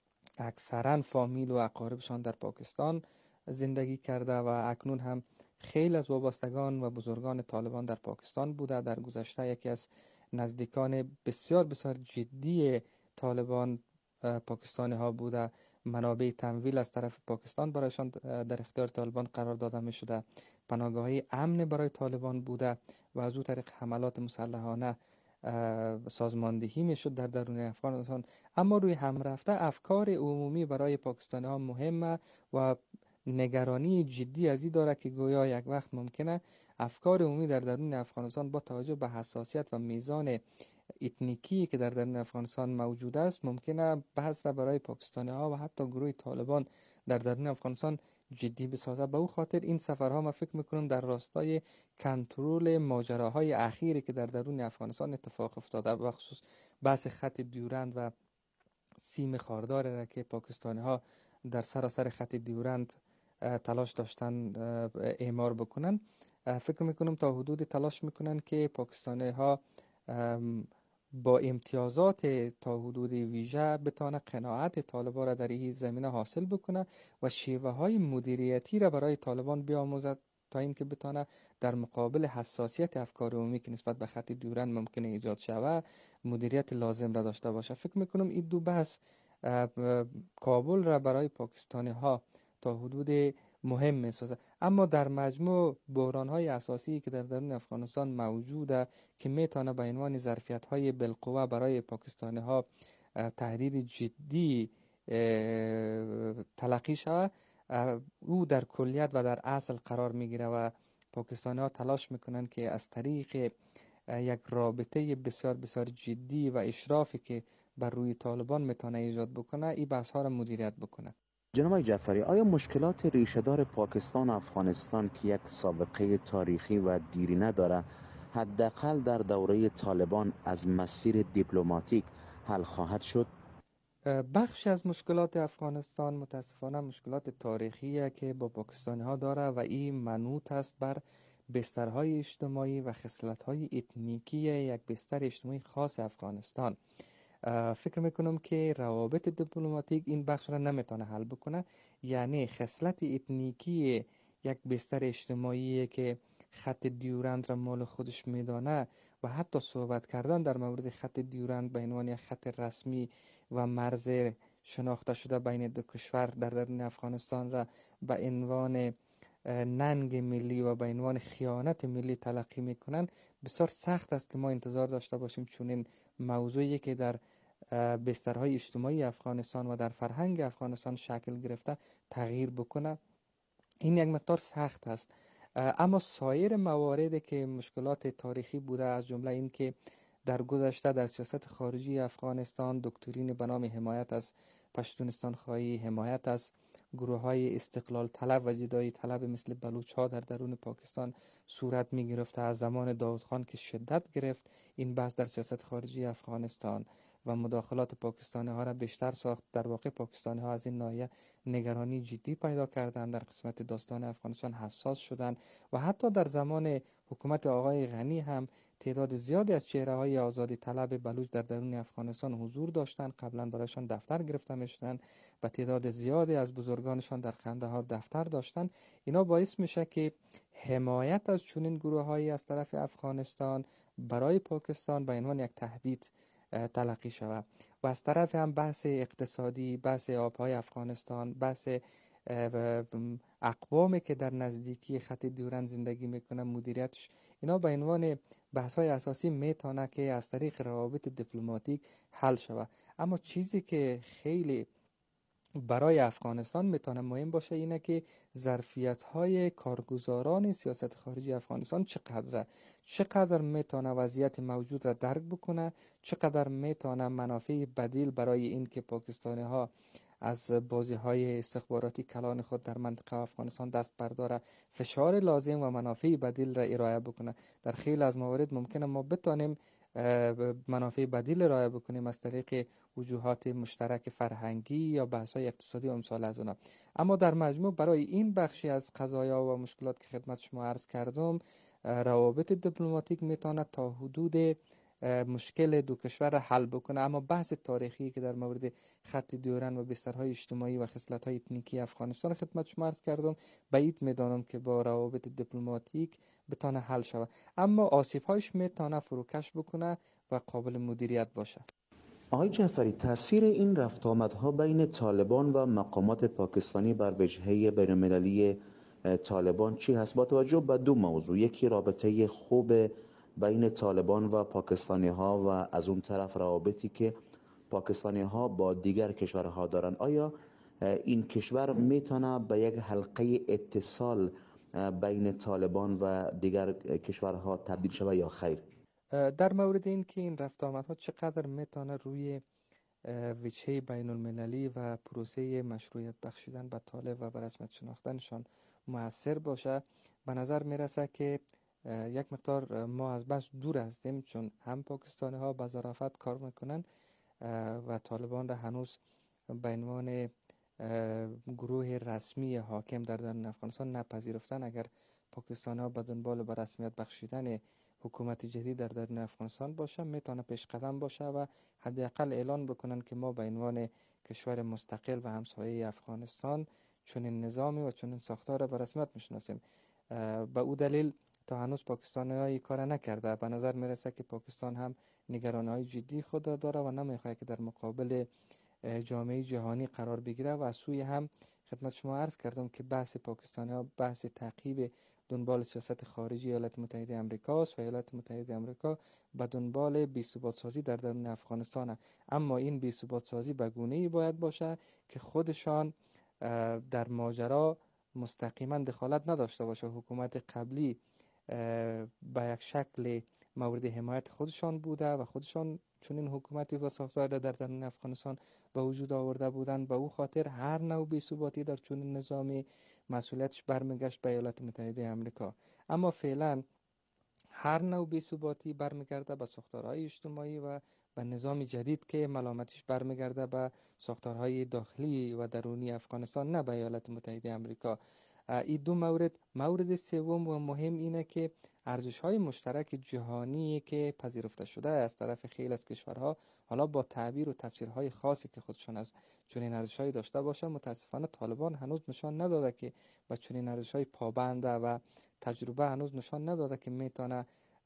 اکثرا فامیل و اقاربشان در پاکستان زندگی کرده و اکنون هم خیلی از وابستگان و بزرگان طالبان در پاکستان بوده. در گذشته یکی از نزدیکان بسیار بسیار جدی طالبان پاکستانی ها بوده. منابع تمویل از طرف پاکستان برایشان در اختیار طالبان قرار داده می شده. پناهگاهی امن برای طالبان بوده و از او طریق حملات مسلحانه سازماندهی می شد در درون افغانستان. اما روی هم رفته افکار عمومی برای پاکستانی ها مهمه و نگرانی جدی از این داره که گویا یک وقت ممکنه افکار عمومی در درون افغانستان با توجه به حساسیت و میزان اتنیکی که در درون افغانستان موجود است ممکنه بحث را برای پاکستانی ها و حتی گروه طالبان در درون افغانستان جدی بسازه. به او خاطر این سفرها ما فکر میکنم در راستای کنترل ماجراهای اخیری که در درون افغانستان اتفاق افتاده، بخصوص بحث خط دیورند و سیم خاردار را که پاکستانی ها در سراسر خط دیورند تلاش داشتن اعمار بکنن، فکر میکنم تا حدود تلاش میکنن که پاکستانی ها با امتیازات تا حدود ویژه بتانه قناعت طالبان را در این زمینه حاصل بکنه و شیوه های مدیریتی را برای طالبان بیاموزد تا اینکه بتانه در مقابل حساسیت افکار عمومی که نسبت به خط دیورند ممکنه ایجاد شود مدیریت لازم را داشته باشه. فکر میکنم این دو بحث کابل را برای پاکستانی ها تا حدود مهم می‌سازد. اما در مجموع بحران‌های اساسی که در درون افغانستان موجوده که میتونه به عنوان ظرفیت‌های بالقوه برای پاکستانی‌ها تهدید جدی تلقی شود، او در کلیت و در اصل قرار میگیره و پاکستانی‌ها تلاش میکنن که از طریق یک رابطه بسیار بسیار جدی و اشرافی که بر روی طالبان میتونه ایجاد بکنه این بحث ها را مدیریت بکنه. جناب جعفری، آیا مشکلات ریشه‌دار پاکستان و افغانستان که یک سابقه تاریخی و دیرینه داره حداقل در دوره طالبان از مسیر دیپلماتیک حل خواهد شد؟ بخش از مشکلات افغانستان متاسفانه مشکلات تاریخیه که با پاکستانی ها داره و این منوط است بر بسترهای اجتماعی و خصلت‌های اتنیکی یک بستر اجتماعی خاص افغانستان. فکر میکنم که روابط دیپلماتیک این بخش را نمیتونه حل بکنه. یعنی خصلت اتنیکی یک بستر اجتماعی که خط دیورند را مال خودش میدانه و حتی صحبت کردن در مورد خط دیورند به عنوان یک خط رسمی و مرز شناخته شده بین دو کشور در درون افغانستان را به عنوان ننگ ملی و به عنوان خیانت ملی تلقی میکنن، بسیار سخت است که ما انتظار داشته باشیم چون این موضوعی که در بسترهای اجتماعی افغانستان و در فرهنگ افغانستان شکل گرفته تغییر بکنه. این یک مقدار سخت است. اما سایر مواردی که مشکلات تاریخی بوده، از جمله این که در گذشته در سیاست خارجی افغانستان دکترین به نام حمایت از پشتونستان خواهی، حمایت از گروه های استقلال طلب و جدایی طلب مثل بلوچ ها در درون پاکستان صورت می گرفته. از زمان داود خان که شدت گرفت این بحث در سیاست خارجی افغانستان و مداخلات پاکستانی ها را بیشتر ساخت. در واقع پاکستانی ها از این ناحیه نگرانی جدی پیدا کردند، در قسمت داستان افغانستان حساس شدند و حتی در زمان حکومت آقای غنی هم تعداد زیادی از چهره های آزادی طلب بلوچ در درون افغانستان حضور داشتند. قبلا برایشان دفتر گرفته میشدند و تعداد زیادی از بزرگانشان در قندهار دفتر داشتند. اینا باعث میشه که حمایت از چنین گروه هایی از طرف افغانستان برای پاکستان به عنوان یک تهدید تلقی شود و از طرف هم بحث اقتصادی، بحث آبهای افغانستان، بحث اقوامی که در نزدیکی خط دیورند زندگی میکنه مدیریتش، اینا به عنوان بحث های اساسی میتونه که از طریق روابط دیپلماتیک حل شود. اما چیزی که خیلی برای افغانستان میتونه مهم باشه اینه که ظرفیت های کارگزاران سیاست خارجی افغانستان چقدره، چقدر میتونه وضعیت موجود را درک بکنه، چقدر میتونه منافع بدیل برای این که پاکستانی ها از بازی های استخباراتی کلان خود در منطقه افغانستان دست برداره، فشار لازم و منافع بدیل را ارائه بکنه. در خیلی از موارد ممکنه ما بتونیم منافع بدیل ارائه بکنیم از طریق وجوهات مشترک فرهنگی یا بحث‌های اقتصادی و امثال از اونا. اما در مجموع برای این بخشی از قضایا و مشکلات که خدمت شما عرض کردم، روابط دیپلماتیک میتونه تا حدود مشکل دو کشور را حل بکنه. اما بحث تاریخی که در مورد خط دیورند و بسترهای اجتماعی و خصلت‌های اتنیکی افغانستان خدمت شما عرض کردم، بعید میدانم که با روابط دیپلماتیک بتونه حل شود، اما آسیب‌هایش میتونه فروکش بکنه و قابل مدیریت باشه. آقای جعفری، تاثیر این رفت آمدها بین طالبان و مقامات پاکستانی بر وجهه بین‌المللی طالبان چی هست با توجه به دو موضوع؟ یکی رابطه خوب بین طالبان و پاکستانی ها و از اون طرف روابطی که پاکستانی ها با دیگر کشورها دارن. آیا این کشور میتونه به یک حلقه اتصال بین طالبان و دیگر کشورها تبدیل شود یا خیر؟ در مورد این که این رفت آمدها چقدر میتونه روی وجهه بین المللی و پروسه مشروعیت بخشیدن به طالب و به رسمیت شناختنشان مؤثر باشه، به نظر میرسه که یک مقدار ما از بحث دور هستیم، چون هم پاکستانی ها با ظرافت کار میکنن و طالبان را هنوز به عنوان گروه رسمی حاکم در درون افغانستان نپذیرفتن. اگر پاکستانی ها به دنبال به رسمیت بخشیدن حکومت جدید در درون افغانستان باشه، میتونه پیش قدم باشه و حداقل اعلان بکنن که ما به عنوان کشور مستقل و همسایه افغانستان چنین نظامی و چنین ساختار به رسمیت میشناسیم. به او دلیل تا هنوز پاکستانی های کار نکرده. به نظر میرسه که پاکستان هم نگرانی های جدی خود را داره و نمیخواد که در مقابل جامعه جهانی قرار بگیره و از سوی هم خدمت شما عرض کردم که بحث پاکستانی ها بحث تعقیب دنبال سیاست خارجی ایالات متحده آمریکا است و ایالات متحده آمریکا به دنبال بی‌ثبات سازی در درون افغانستان است. اما این بی‌ثبات سازی به گونه‌ای باید باشه که خودشان در ماجرا مستقیما دخالت نداشته باشه. حکومت قبلی به یک شکل مورد حمایت خودشان بوده و خودشان چون این حکومتی و ساختار در درون افغانستان به وجود آورده بودند، به او خاطر هر نوع بی‌ثباتی در چون نظامی مسئولیتش برمیگشت به ایالات متحده آمریکا. اما فعلا هر نوع بی‌ثباتی برمیگرده به ساختارهای اجتماعی و به نظام جدید که ملامتش برمیگرده به ساختارهای داخلی و درونی افغانستان، نه به ایالات متحده آمریکا. این دو مورد. مورد سوم و مهم اینه که ارزش‌های مشترک جهانی که پذیرفته شده از طرف خیلی از کشورها، حالا با تعبیر و تفسیرهای خاصی که خودشان از چنین ارزش‌هایی داشته باشه، متاسفانه طالبان هنوز نشان نداده که با چنین ارزش‌های پابنده و تجربه هنوز نشان نداده که میتونه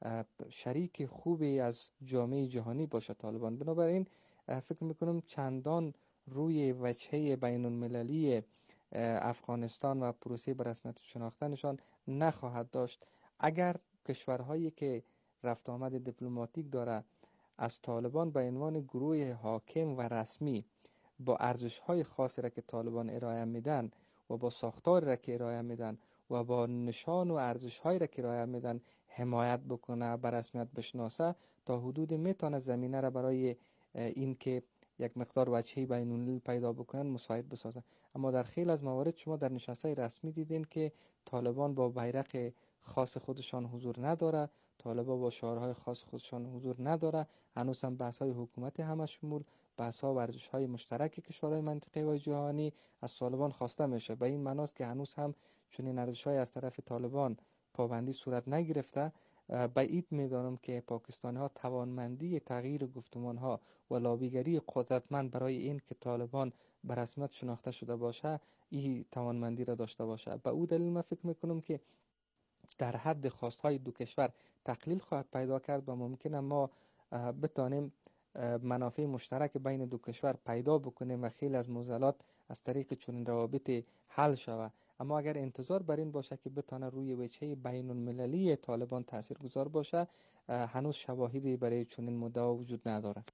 شریک خوبی از جامعه جهانی باشه طالبان. بنابراین فکر میکنم چندان روی وجهه بین المللی افغانستان و پروسه به رسمیت شناختنشان نخواهد داشت. اگر کشورهایی که رفت آمد دیپلماتیک داره از طالبان به عنوان گروه حاکم و رسمی با ارزش‌های خاصی را که طالبان ارائه میدن و با ساختاری را که ارائه میدن و با نشان و ارزش‌هایی را که ارائه میدن حمایت بکنه، به رسمیت بشناسه، تا حدودی میتونه زمینه را برای این که یک مقدار وجهی بین الملل پیدا بکنن مساعد بسازن. اما در خیلی از موارد شما در نشست‌های رسمی دیدین که طالبان با بیرق خاص خودشان حضور نداره، طالبان با شعارهای خاص خودشان حضور نداره. هنوز هم بحث‌های حکومت همشمول، بحث‌ها و ارزش‌های مشترک کشورهای منطقه و جهانی از طالبان خواسته میشه. به این معناست که هنوز هم چنین ارزش‌های از طرف طالبان پابندی صورت نگرفته. بعید می‌دانم که پاکستانی‌ها توانمندی تغییر گفتمان‌ها و لابیگری قدرتمند برای این که طالبان به رسمیت شناخته شده باشه، این توانمندی را داشته باشه. به او دلیل من فکر می‌کنم که در حد خواست‌های دو کشور تقلیل خواهد پیدا کرد و ممکنه ما بتانیم منافع مشترک بین دو کشور پیدا بکنیم و خیلی از معضلات از طریق چنین روابط حل شود. اما اگر انتظار بر این باشه که بتانه روی وجهه بین المللی طالبان تاثیرگذار باشه، هنوز شواهدی برای چنین مدعا وجود نداره.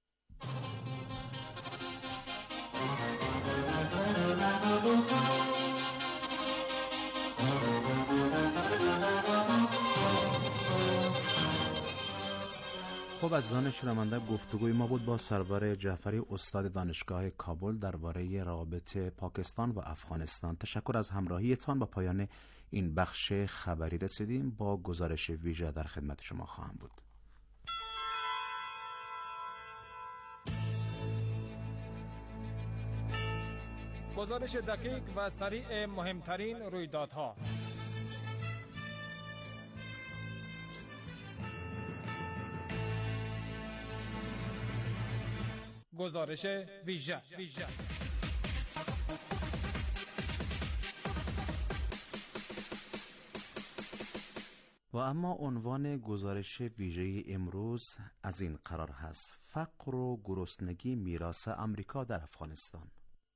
خب عزیزان شنونده، گفتگوی ما بود با سرور جعفری، استاد دانشگاه کابل، درباره روابط پاکستان و افغانستان. تشکر از همراهیتان. با پایان این بخش خبری رسیدیم. با گزارش ویژه در خدمت شما خواهم بود. گزارش دقیق و سریع مهمترین رویدادها. گزارش ویژه. و اما عنوان گزارش ویژه امروز از این قرار هست: فقر و گرسنگی میراث آمریکا در افغانستان.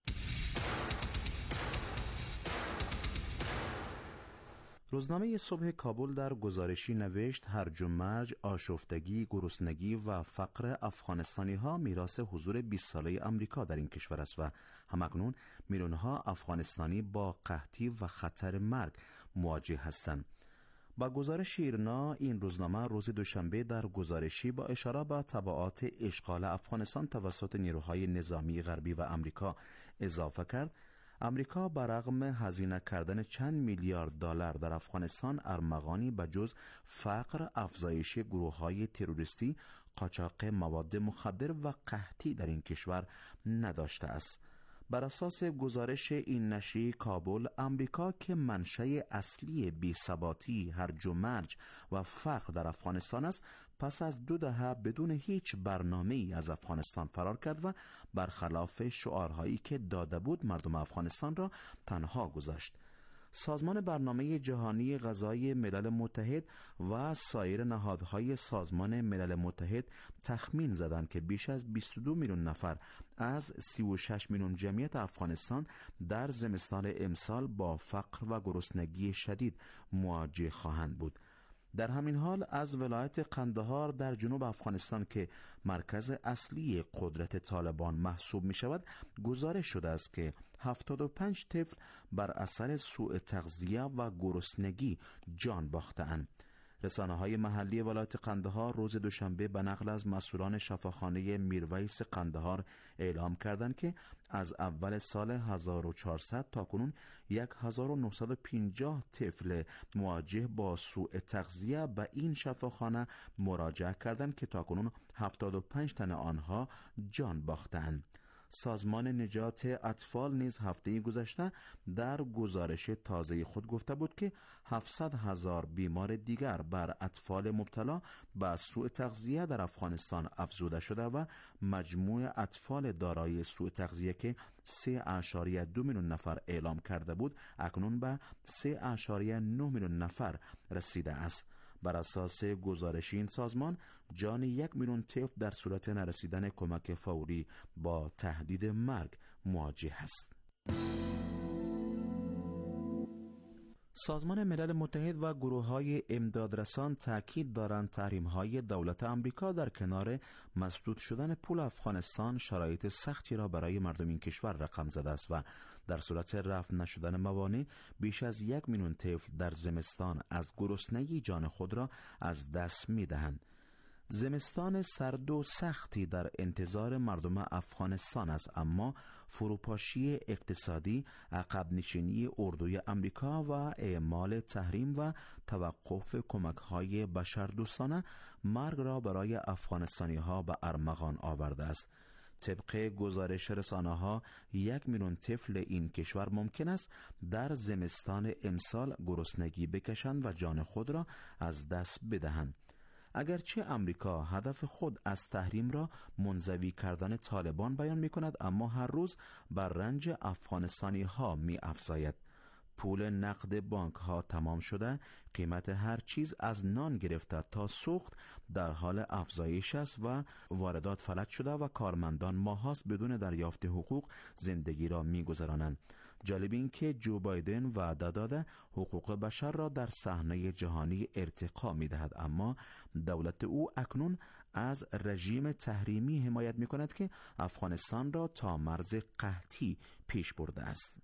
روزنامه صبح کابل در گزارشی نوشت هرج و مرج، آشفتگی، گرسنگی و فقر افغانستانی ها میراث حضور بیست ساله آمریکا در این کشور است و همکنون میلیون‌ها افغانستانی با قحطی و خطر مرگ مواجه هستند. با گزارش ایرنا، این روزنامه روز دوشنبه در گزارشی با اشاره به تبعات اشغال افغانستان توسط نیروهای نظامی غربی و آمریکا اضافه کرد: امریکا برغم هزینه کردن چند میلیارد دلار در افغانستان، ارمغانی به جز فقر، افزایش گروه‌های تروریستی، قاچاق مواد مخدر و قحطی در این کشور نداشته است. بر اساس گزارش این نشریه کابل، امریکا که منشأ اصلی بی‌ثباتی، هرج و مرج و فقر در افغانستان است، پس از دو دهه بدون هیچ برنامه‌ای از افغانستان فرار کرد و برخلاف شعارهایی که داده بود مردم افغانستان را تنها گذاشت. سازمان برنامه جهانی غذایی ملل متحد و سایر نهادهای سازمان ملل متحد تخمین زدند که بیش از بیست و دو میلیون نفر از سی و شش میلیون جمعیت افغانستان در زمستان امسال با فقر و گرسنگی شدید مواجه خواهند بود. در همین حال از ولایت قندهار در جنوب افغانستان که مرکز اصلی قدرت طالبان محسوب می شود، گزارش شده است که هفتاد و پنج طفل بر اثر سوء تغذیه و گرسنگی جان باخته‌اند. رسانه‌های محلی ولایت قندهار روز دوشنبه به نقل از مسئولان شفاخانه میرویس قندهار اعلام کردند که از اول سال هزار و چهارصد تا کنون هزار و نهصد و پنجاه طفل مواجه با سوء تغذیه به این شفاخانه مراجعه کردند که تا کنون هفتاد و پنج تن آنها جان باختند. سازمان نجات اطفال نیز هفته گذشته در گزارش تازه خود گفته بود که هفتصد هزار بیمار دیگر بر اطفال مبتلا به سوء تغذیه در افغانستان افزوده شده و مجموع اطفال دارای سوء تغذیه که سه اشاریه دو میلیون نفر اعلام کرده بود اکنون به سه اشاریه نه میلیون نفر رسیده است. بر اساس گزارش این سازمان جان یک میلیون طفل در صورت نرسیدن کمک فوری با تهدید مرگ مواجه است. سازمان ملل متحد و گروه‌های امدادرسان تاکید دارند تحریم‌های دولت آمریکا در کنار مسدود شدن پول افغانستان شرایط سختی را برای مردم این کشور رقم زده است و در صورت رفع نشدن موانع بیش از یک میلیون طفل در زمستان از گرسنگی جان خود را از دست می‌دهند. زمستان سرد و سختی در انتظار مردم افغانستان است، اما فروپاشی اقتصادی، عقب نشینی اردوی امریکا و اعمال تحریم و توقف کمک‌های بشردوستانه مرگ را برای افغانستانی‌ها به ارمغان آورده است. طبق گزارش رسانه‌ها یک میلیون طفل این کشور ممکن است در زمستان امسال گرسنگی بکشند و جان خود را از دست بدهند. اگرچه امریکا هدف خود از تحریم را منزوی کردن طالبان بیان می کند، اما هر روز بر رنج افغانستانی ها می افزاید. پول نقد بانک ها تمام شده، قیمت هر چیز از نان گرفته تا سوخت در حال افزایش است و واردات فلج شده و کارمندان ماهاست بدون دریافت حقوق زندگی را می گذرانند. جالب این که جو بایدن وعده داده حقوق بشر را در صحنه جهانی ارتقا می دهد، اما دولت او اکنون از رژیم تحریمی حمایت می کند که افغانستان را تا مرز قحطی پیش برده است.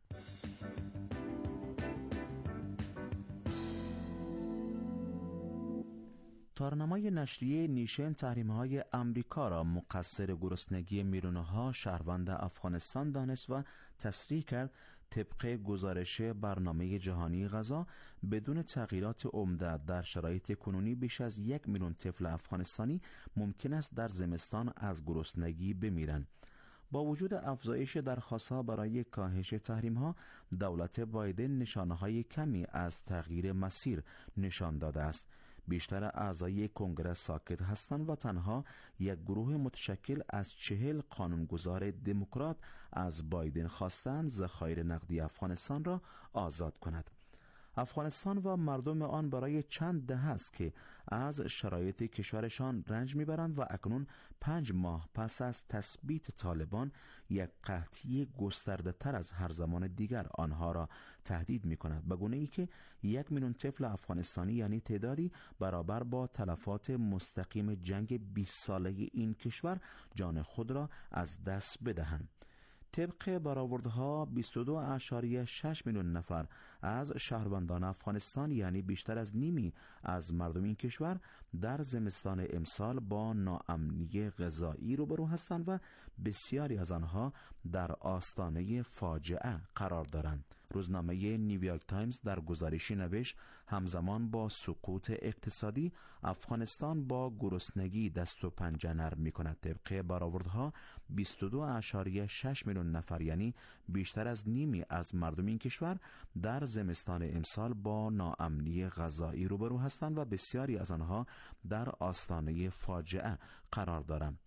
تارنمای نشریه نیشن تحریم‌های امریکا را مقصر گرسنگی میلیون‌ها شهروند افغانستان دانست و تصریح کرد طبق گزارش برنامه جهانی غذا بدون تغییرات عمده در شرایط کنونی بیش از یک میلیون طفل افغانستانی ممکن است در زمستان از گرسنگی بمیرند. با وجود افزایش درخواست‌ها برای کاهش تحریم‌ها، دولت بایدن نشانه‌های کمی از تغییر مسیر نشان داده است. بیشتر اعضای کنگره ساکت هستند و تنها یک گروه متشکل از چهل قانونگذار دموکرات از بایدن خواستند ذخایر نقدی افغانستان را آزاد کند. افغانستان و مردم آن برای چند دهه است که از شرایط کشورشان رنج میبرند و اکنون پنج ماه پس از تثبیت طالبان یک قحطی گسترده تر از هر زمان دیگر آنها را تهدید می کند، به گونه ای که یک میلیون طفل افغانستانی یعنی تعدادی برابر با تلفات مستقیم جنگ بیست ساله این کشور جان خود را از دست بدهند. طبق برآوردها بیست و دو اشاریه شش میلیون نفر از شهروندان افغانستان یعنی بیشتر از نیمی از مردم این کشور در زمستان امسال با ناامنی غذایی روبرو هستند و بسیاری از آنها در آستانه فاجعه قرار دارند. روزنامه نیویورک تایمز در گزارشی نوشت همزمان با سقوط اقتصادی افغانستان با گرسنگی دست و پنجه نرم می کند. طبق برآوردها بیست و دو اشاریه شش میلیون نفر یعنی بیشتر از نیمی از مردم این کشور در زمستان امسال با ناامنی غذایی روبرو هستند و بسیاری از آنها در آستانه فاجعه قرار دارند.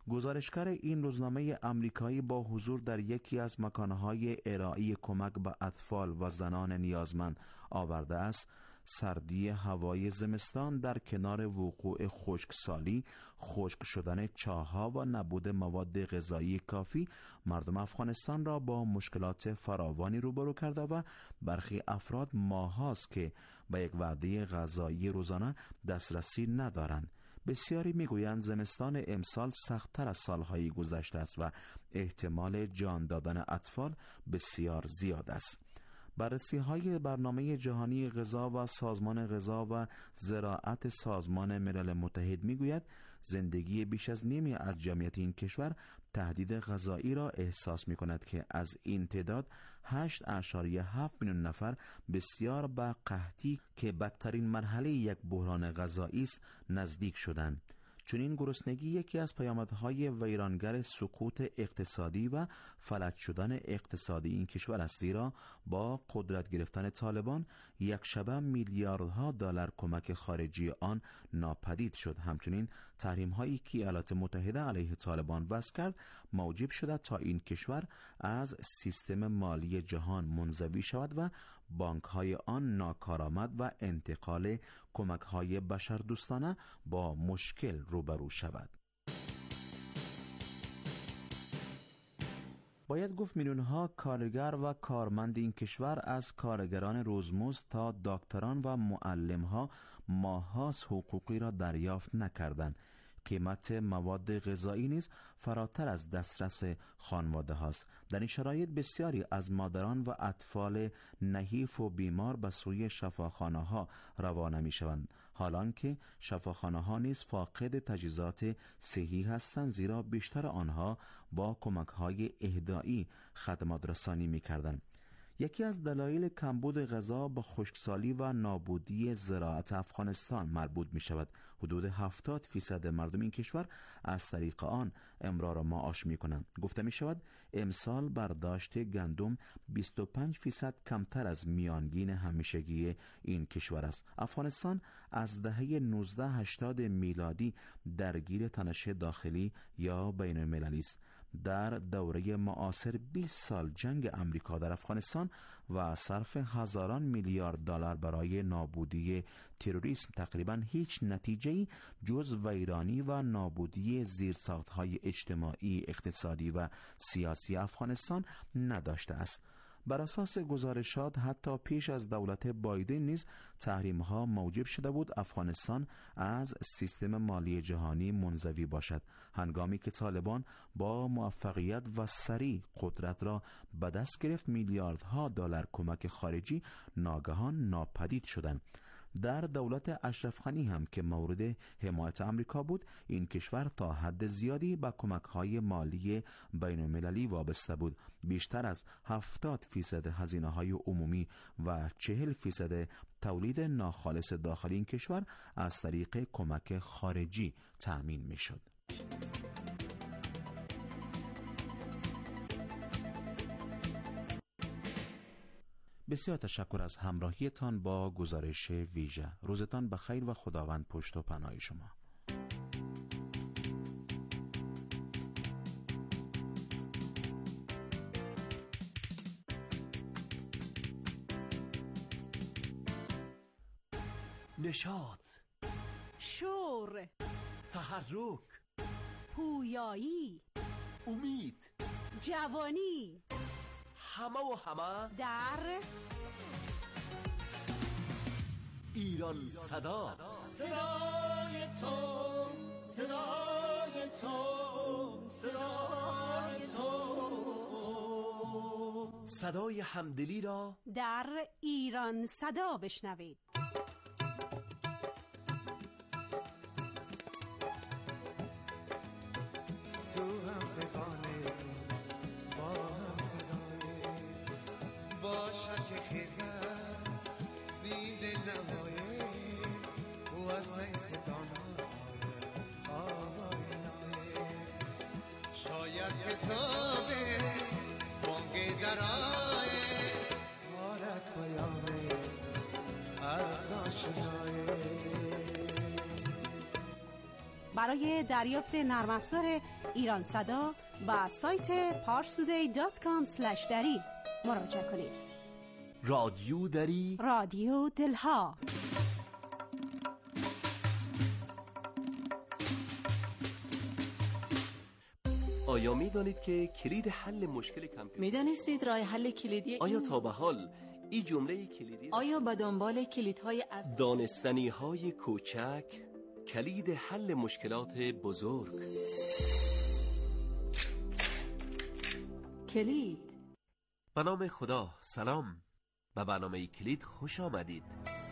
گزارشگر این روزنامه آمریکایی با حضور در یکی از مکانهای ارائه کمک به اطفال و زنان نیازمند آورده است سردی هوای زمستان در کنار وقوع خشکسالی، خشک شدن چاه‌ها و نبود مواد غذایی کافی مردم افغانستان را با مشکلات فراوانی روبرو کرده و برخی افراد ماه‌هاست که به یک وعده غذایی روزانه دسترسی ندارند. بسیاری میگویند زمستان امسال سخت‌تر از سالهای گذشته است و احتمال جان دادن اطفال بسیار زیاد است. بررسی های برنامه جهانی غذا و سازمان غذا و زراعت سازمان ملل متحد میگوید زندگی بیش از نیمی از جمعیت این کشور تهدید غذایی را احساس می کند که از این تعداد هشت اشاریه هفت میلیون نفر بسیار به قحطی که بدترین مرحله یک بحران غذایی است نزدیک شدند. چون این گرسنگی یکی از پیامدهای ویرانگر سقوط اقتصادی و فلج شدن اقتصادی این کشور است، زیرا با قدرت گرفتن طالبان یک شبه میلیاردها دلار کمک خارجی آن ناپدید شد. همچنین تحریم هایی که ایالات متحده علیه طالبان وضع کرد موجب شده تا این کشور از سیستم مالی جهان منزوی شود و بانک های آن ناکارآمد و انتقال کمک های بشردوستانه با مشکل روبرو شود. باید گفت میلیون ها کارگر و کارمند این کشور از کارگران روزمزد تا دکتران و معلم ها ماه‌هاست حقوقی را دریافت نکردند. قیمت مواد غذایی نیز فراتر از دسترس خانواده هاست. در این شرایط بسیاری از مادران و اطفال نحیف و بیمار به سوی شفاخانه ها روانه می شوند، حالان که شفاخانه ها نیز فاقد تجهیزات صحی هستند، زیرا بیشتر آنها با کمک های اهدایی خدمات رسانی می کردند. یکی از دلایل کمبود غذا به خشکسالی و نابودی زراعت افغانستان مربوط می شود. حدود هفتاد فیصد مردم این کشور از طریق آن امرار معاش می کنند. گفته می شود امسال برداشت گندم بیست و پنج فیصد کمتر از میانگین همیشگی این کشور است. افغانستان از دهه نوزده هشتاد میلادی درگیر تنش داخلی یا بین المللی است. در دوره معاصر بیست سال جنگ امریکا در افغانستان و صرف هزاران میلیارد دلار برای نابودی تروریسم تقریبا هیچ نتیجه‌ای جز ویرانی و نابودی زیرساخت‌های اجتماعی، اقتصادی و سیاسی افغانستان نداشته است. بر اساس گزارشات حتی پیش از دولت بایدن نیز تحریم‌ها موجب شده بود افغانستان از سیستم مالی جهانی منزوی باشد، هنگامی که طالبان با موفقیت و سریع قدرت را به دست گرفت میلیاردها دلار کمک خارجی ناگهان ناپدید شدند. در دولت اشرف غنی هم که مورد حمایت آمریکا بود، این کشور تا حد زیادی به کمک‌های مالی بین‌المللی وابسته بود. بیشتر از هفتاد فیصد هزینه‌های عمومی و چهل فیصد تولید ناخالص داخلی این کشور از طریق کمک خارجی تأمین می‌شد. بسیار تشکر از همراهیتان با گزارش ویژه. روزتان بخیر و خداوند پشت و پناه شما. نشاط، شور، تحرک، پویایی، امید، جوانی، همه و همه در ایران صدا. صدای تو، صدای تو، صدای تو، صدای همدلی را در ایران صدا بشنوید. تو هم فقانه با هم صدای باشد که خیزن زید نمایه و از نیستان آهای نایه شاید حسابه بانگ درائه حالت بیانه از آشنایه برای دریافت نرم افزار ایران صدا به سایت پارسودی دات کام اسلش دری مراجعه کنید. رادیو دری، رادیو دلها. آیا می دانید که کلید حل مشکل کامپیوتر؟ می دانستید راه حل کلیدی آیا تا به حال این جمله کلیدی آیا به دنبال کلیدهای از دانستنی های کوچک کلید حل مشکلات بزرگ؟ کلید. به نام خدا، سلام. به برنامه کلید خوش آمدید.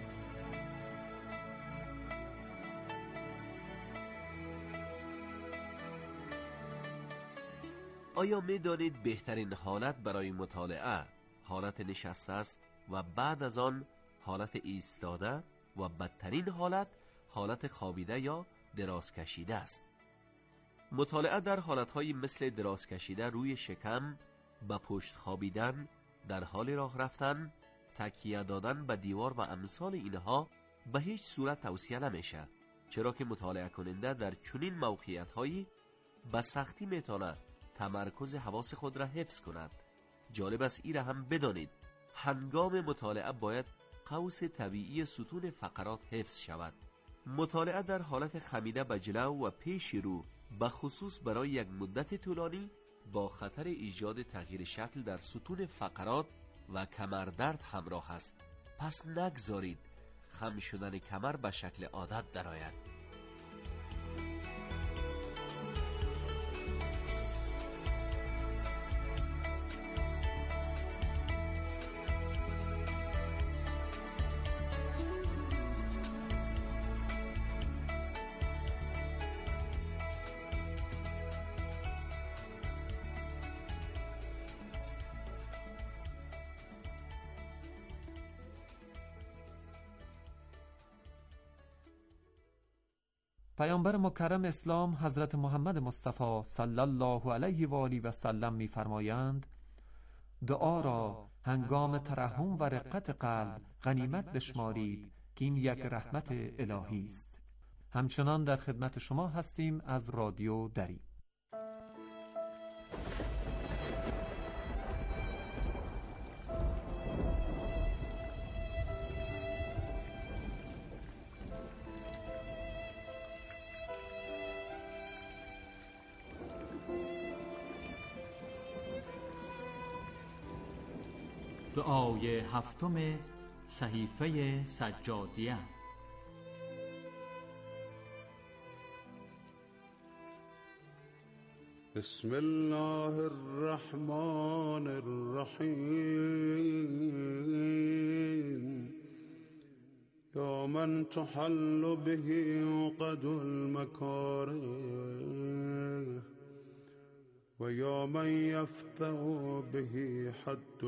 آیا می دانید بهترین حالت برای مطالعه حالت نشسته است و بعد از آن حالت ایستاده و بدترین حالت حالت خوابیده یا دراز کشیده است؟ مطالعه در حالتهای مثل دراز کشیده روی شکم، به پشت خوابیدن، در حال راه رفتن، تکیه دادن به دیوار و امثال اینها به هیچ صورت توصیه نمیشه، چرا که مطالعه کننده در چنین موقعیت‌هایی به سختی میتونه تمرکز حواس خود را حفظ کند. جالب است این را هم بدانید هنگام مطالعه باید قوس طبیعی ستون فقرات حفظ شود. مطالعه در حالت خمیده به جلو و پیش رو به خصوص برای یک مدت طولانی با خطر ایجاد تغییر شکل در ستون فقرات و کمردرد همراه است. پس نگذارید خم شدن کمر به شکل عادت درآید. پیامبر مکرم اسلام حضرت محمد مصطفی صلی الله علیه و آله و سلم می‌فرمایند دعا را هنگام ترحم و رقت قلب غنیمت بشمارید که این یک رحمت الهی است. همچنان در خدمت شما هستیم از رادیو دری. دعای هفتم صحیفه سجادیه. بسم الله الرحمن الرحیم. یا من تحل به عقد المکاره و یا من یفتح به حد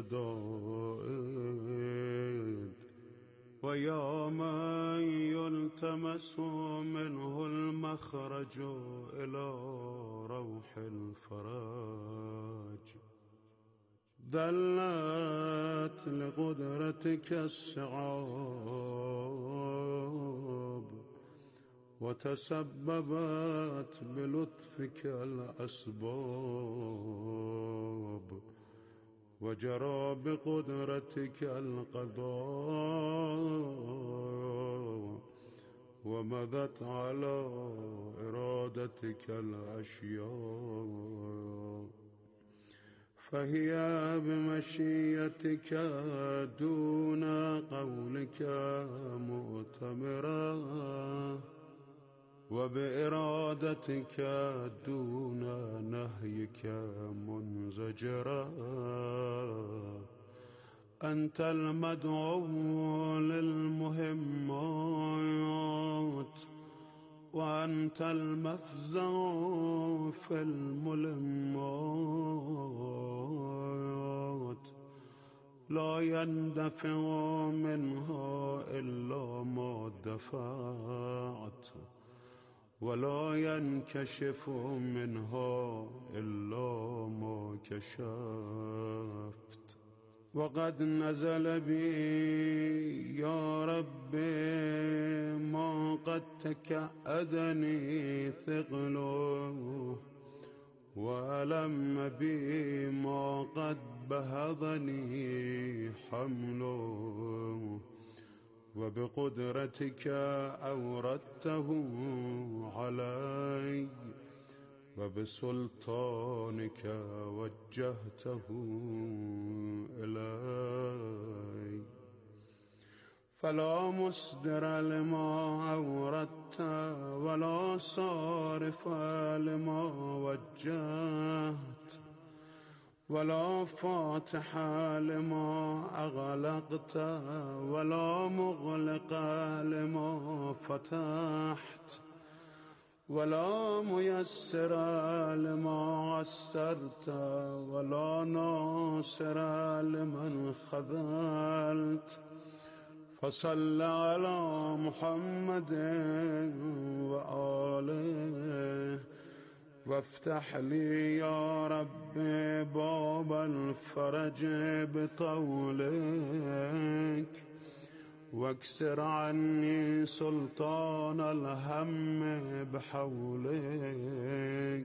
الشدائد و یا من یلتمس منه المخرج الى روح الفرج. دلت لقدرتك الصعاب وتسببت بلطفك الأسباب وجرى بقدرتك القضاء ومضت على إرادتك الأشياء فهي بمشيئتك دون قولك مؤتمرة وبإرادتك دون نهيك منزجرا. أنت المدعو للمهمات وأنت المفزع في الملمات. لا يندفع منها إلا ما دفعت ولا ينكشف منها إلا ما كشفت وقد نزل بي يا رب ما قد تكأدني ثقله وألم بي ما قد بهضني حمله وبقدرتك أوردته علي وبسلطانك وجهته إلي فلا مصدر لما أوردت ولا صارف لما وجهت ولا فاتح لما أغلقت ولا مغلق لما فتحت ولا ميسر لما عسرت ولا ناصر لمن خذلت فصل على محمد وآله وافتح لي يا رب باب الفرج بطولك واكسر عني سلطان الهم بحولك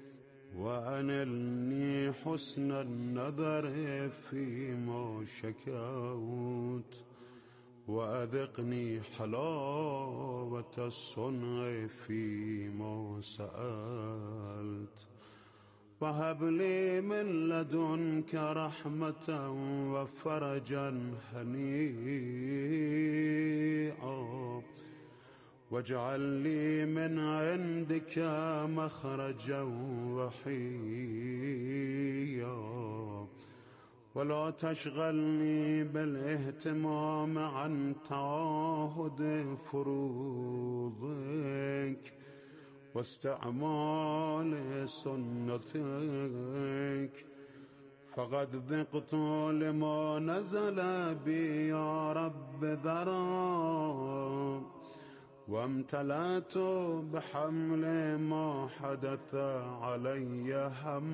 وأنلني حسن النظر فيما شكوت وأذقني حلاوة الصنع فيما سألت وهب لي من لدنك رحمة وفرجا هنيئا واجعل لي من عندك مخرجا وحيا ولا تشغلني بالاهتمام عن تعاهد فروضك واستعمال سنتك فقد ذقت لما نزل بي يا رب ذرا وامتلأت بحمل ما حدث علي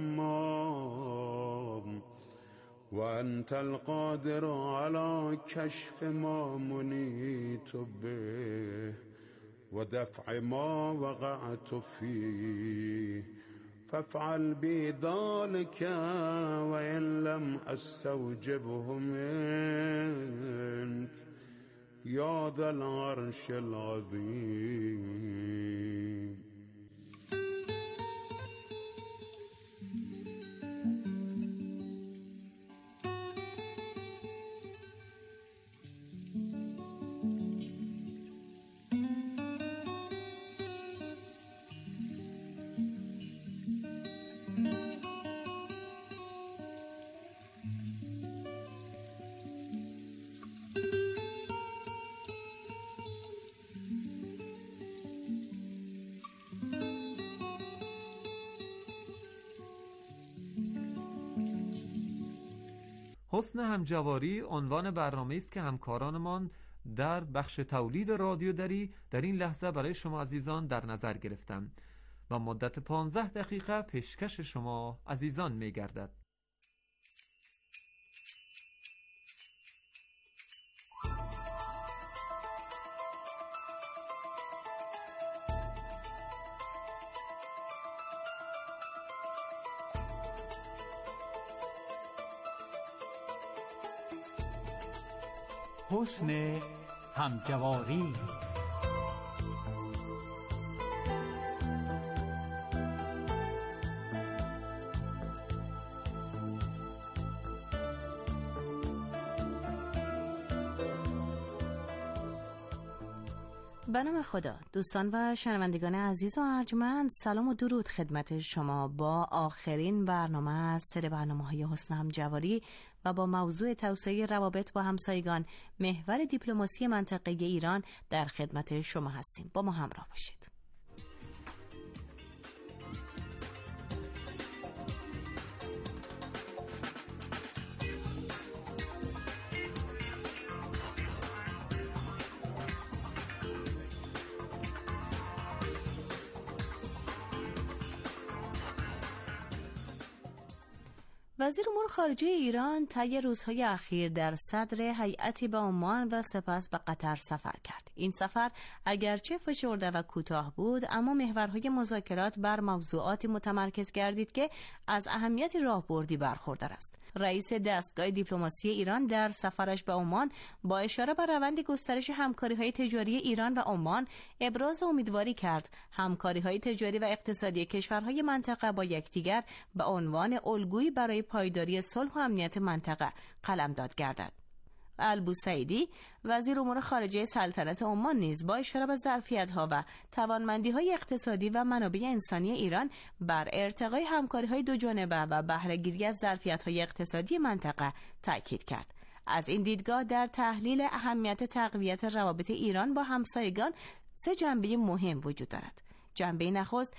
همام وأنت القادر على كشف ما منيت به ودفع ما وقعت فيه فافعل بي ذلك وإن لم أستوجبه منك يا ذا العرش العظيم. حسن همجواری عنوان برنامه است که همکارانمان در بخش تولید رادیو دری در این لحظه برای شما عزیزان در نظر گرفتند و مدت پانزده دقیقه پیشکش شما عزیزان می گردد. حسن همجواری. به نام خدا. دوستان و شنوندگان عزیز و ارجمند، سلام و درود خدمت شما با آخرین برنامه از سری برنامه‌های حسن همجواری و با موضوع توسعه روابط با همسایگان، محور دیپلماسی منطقه ایران در خدمت شما هستیم. با ما همراه باشید. وزیر امور خارجه ایران طی روزهای اخیر در صدر هیئتی به عمان و سپس به قطر سفر کرد. این سفر اگرچه فشرده و کوتاه بود، اما محورهای مذاکرات بر موضوعاتی متمرکز گردید که از اهمیت راهبردی برخوردار است. رئیس دستگاه دیپلماسی ایران در سفرش به عمان با اشاره به روند گسترش همکاری‌های تجاری ایران و عمان ابراز امیدواری کرد همکاری‌های تجاری و اقتصادی کشورهای منطقه با یکدیگر به عنوان الگویی برای پایداری صلح و امنیت منطقه قلمداد گردد. البوسعیدی وزیر امور خارجه سلطنت عمان نیز با اشاره به ظرفیت‌ها و توانمندی‌های اقتصادی و منابع انسانی ایران بر ارتقای همکاری‌های دوجانبه و بهره‌گیری از ظرفیت‌های اقتصادی منطقه تاکید کرد. از این دیدگاه در تحلیل اهمیت تقویت روابط ایران با همسایگان سه جنبه مهم وجود دارد. جنبه نخست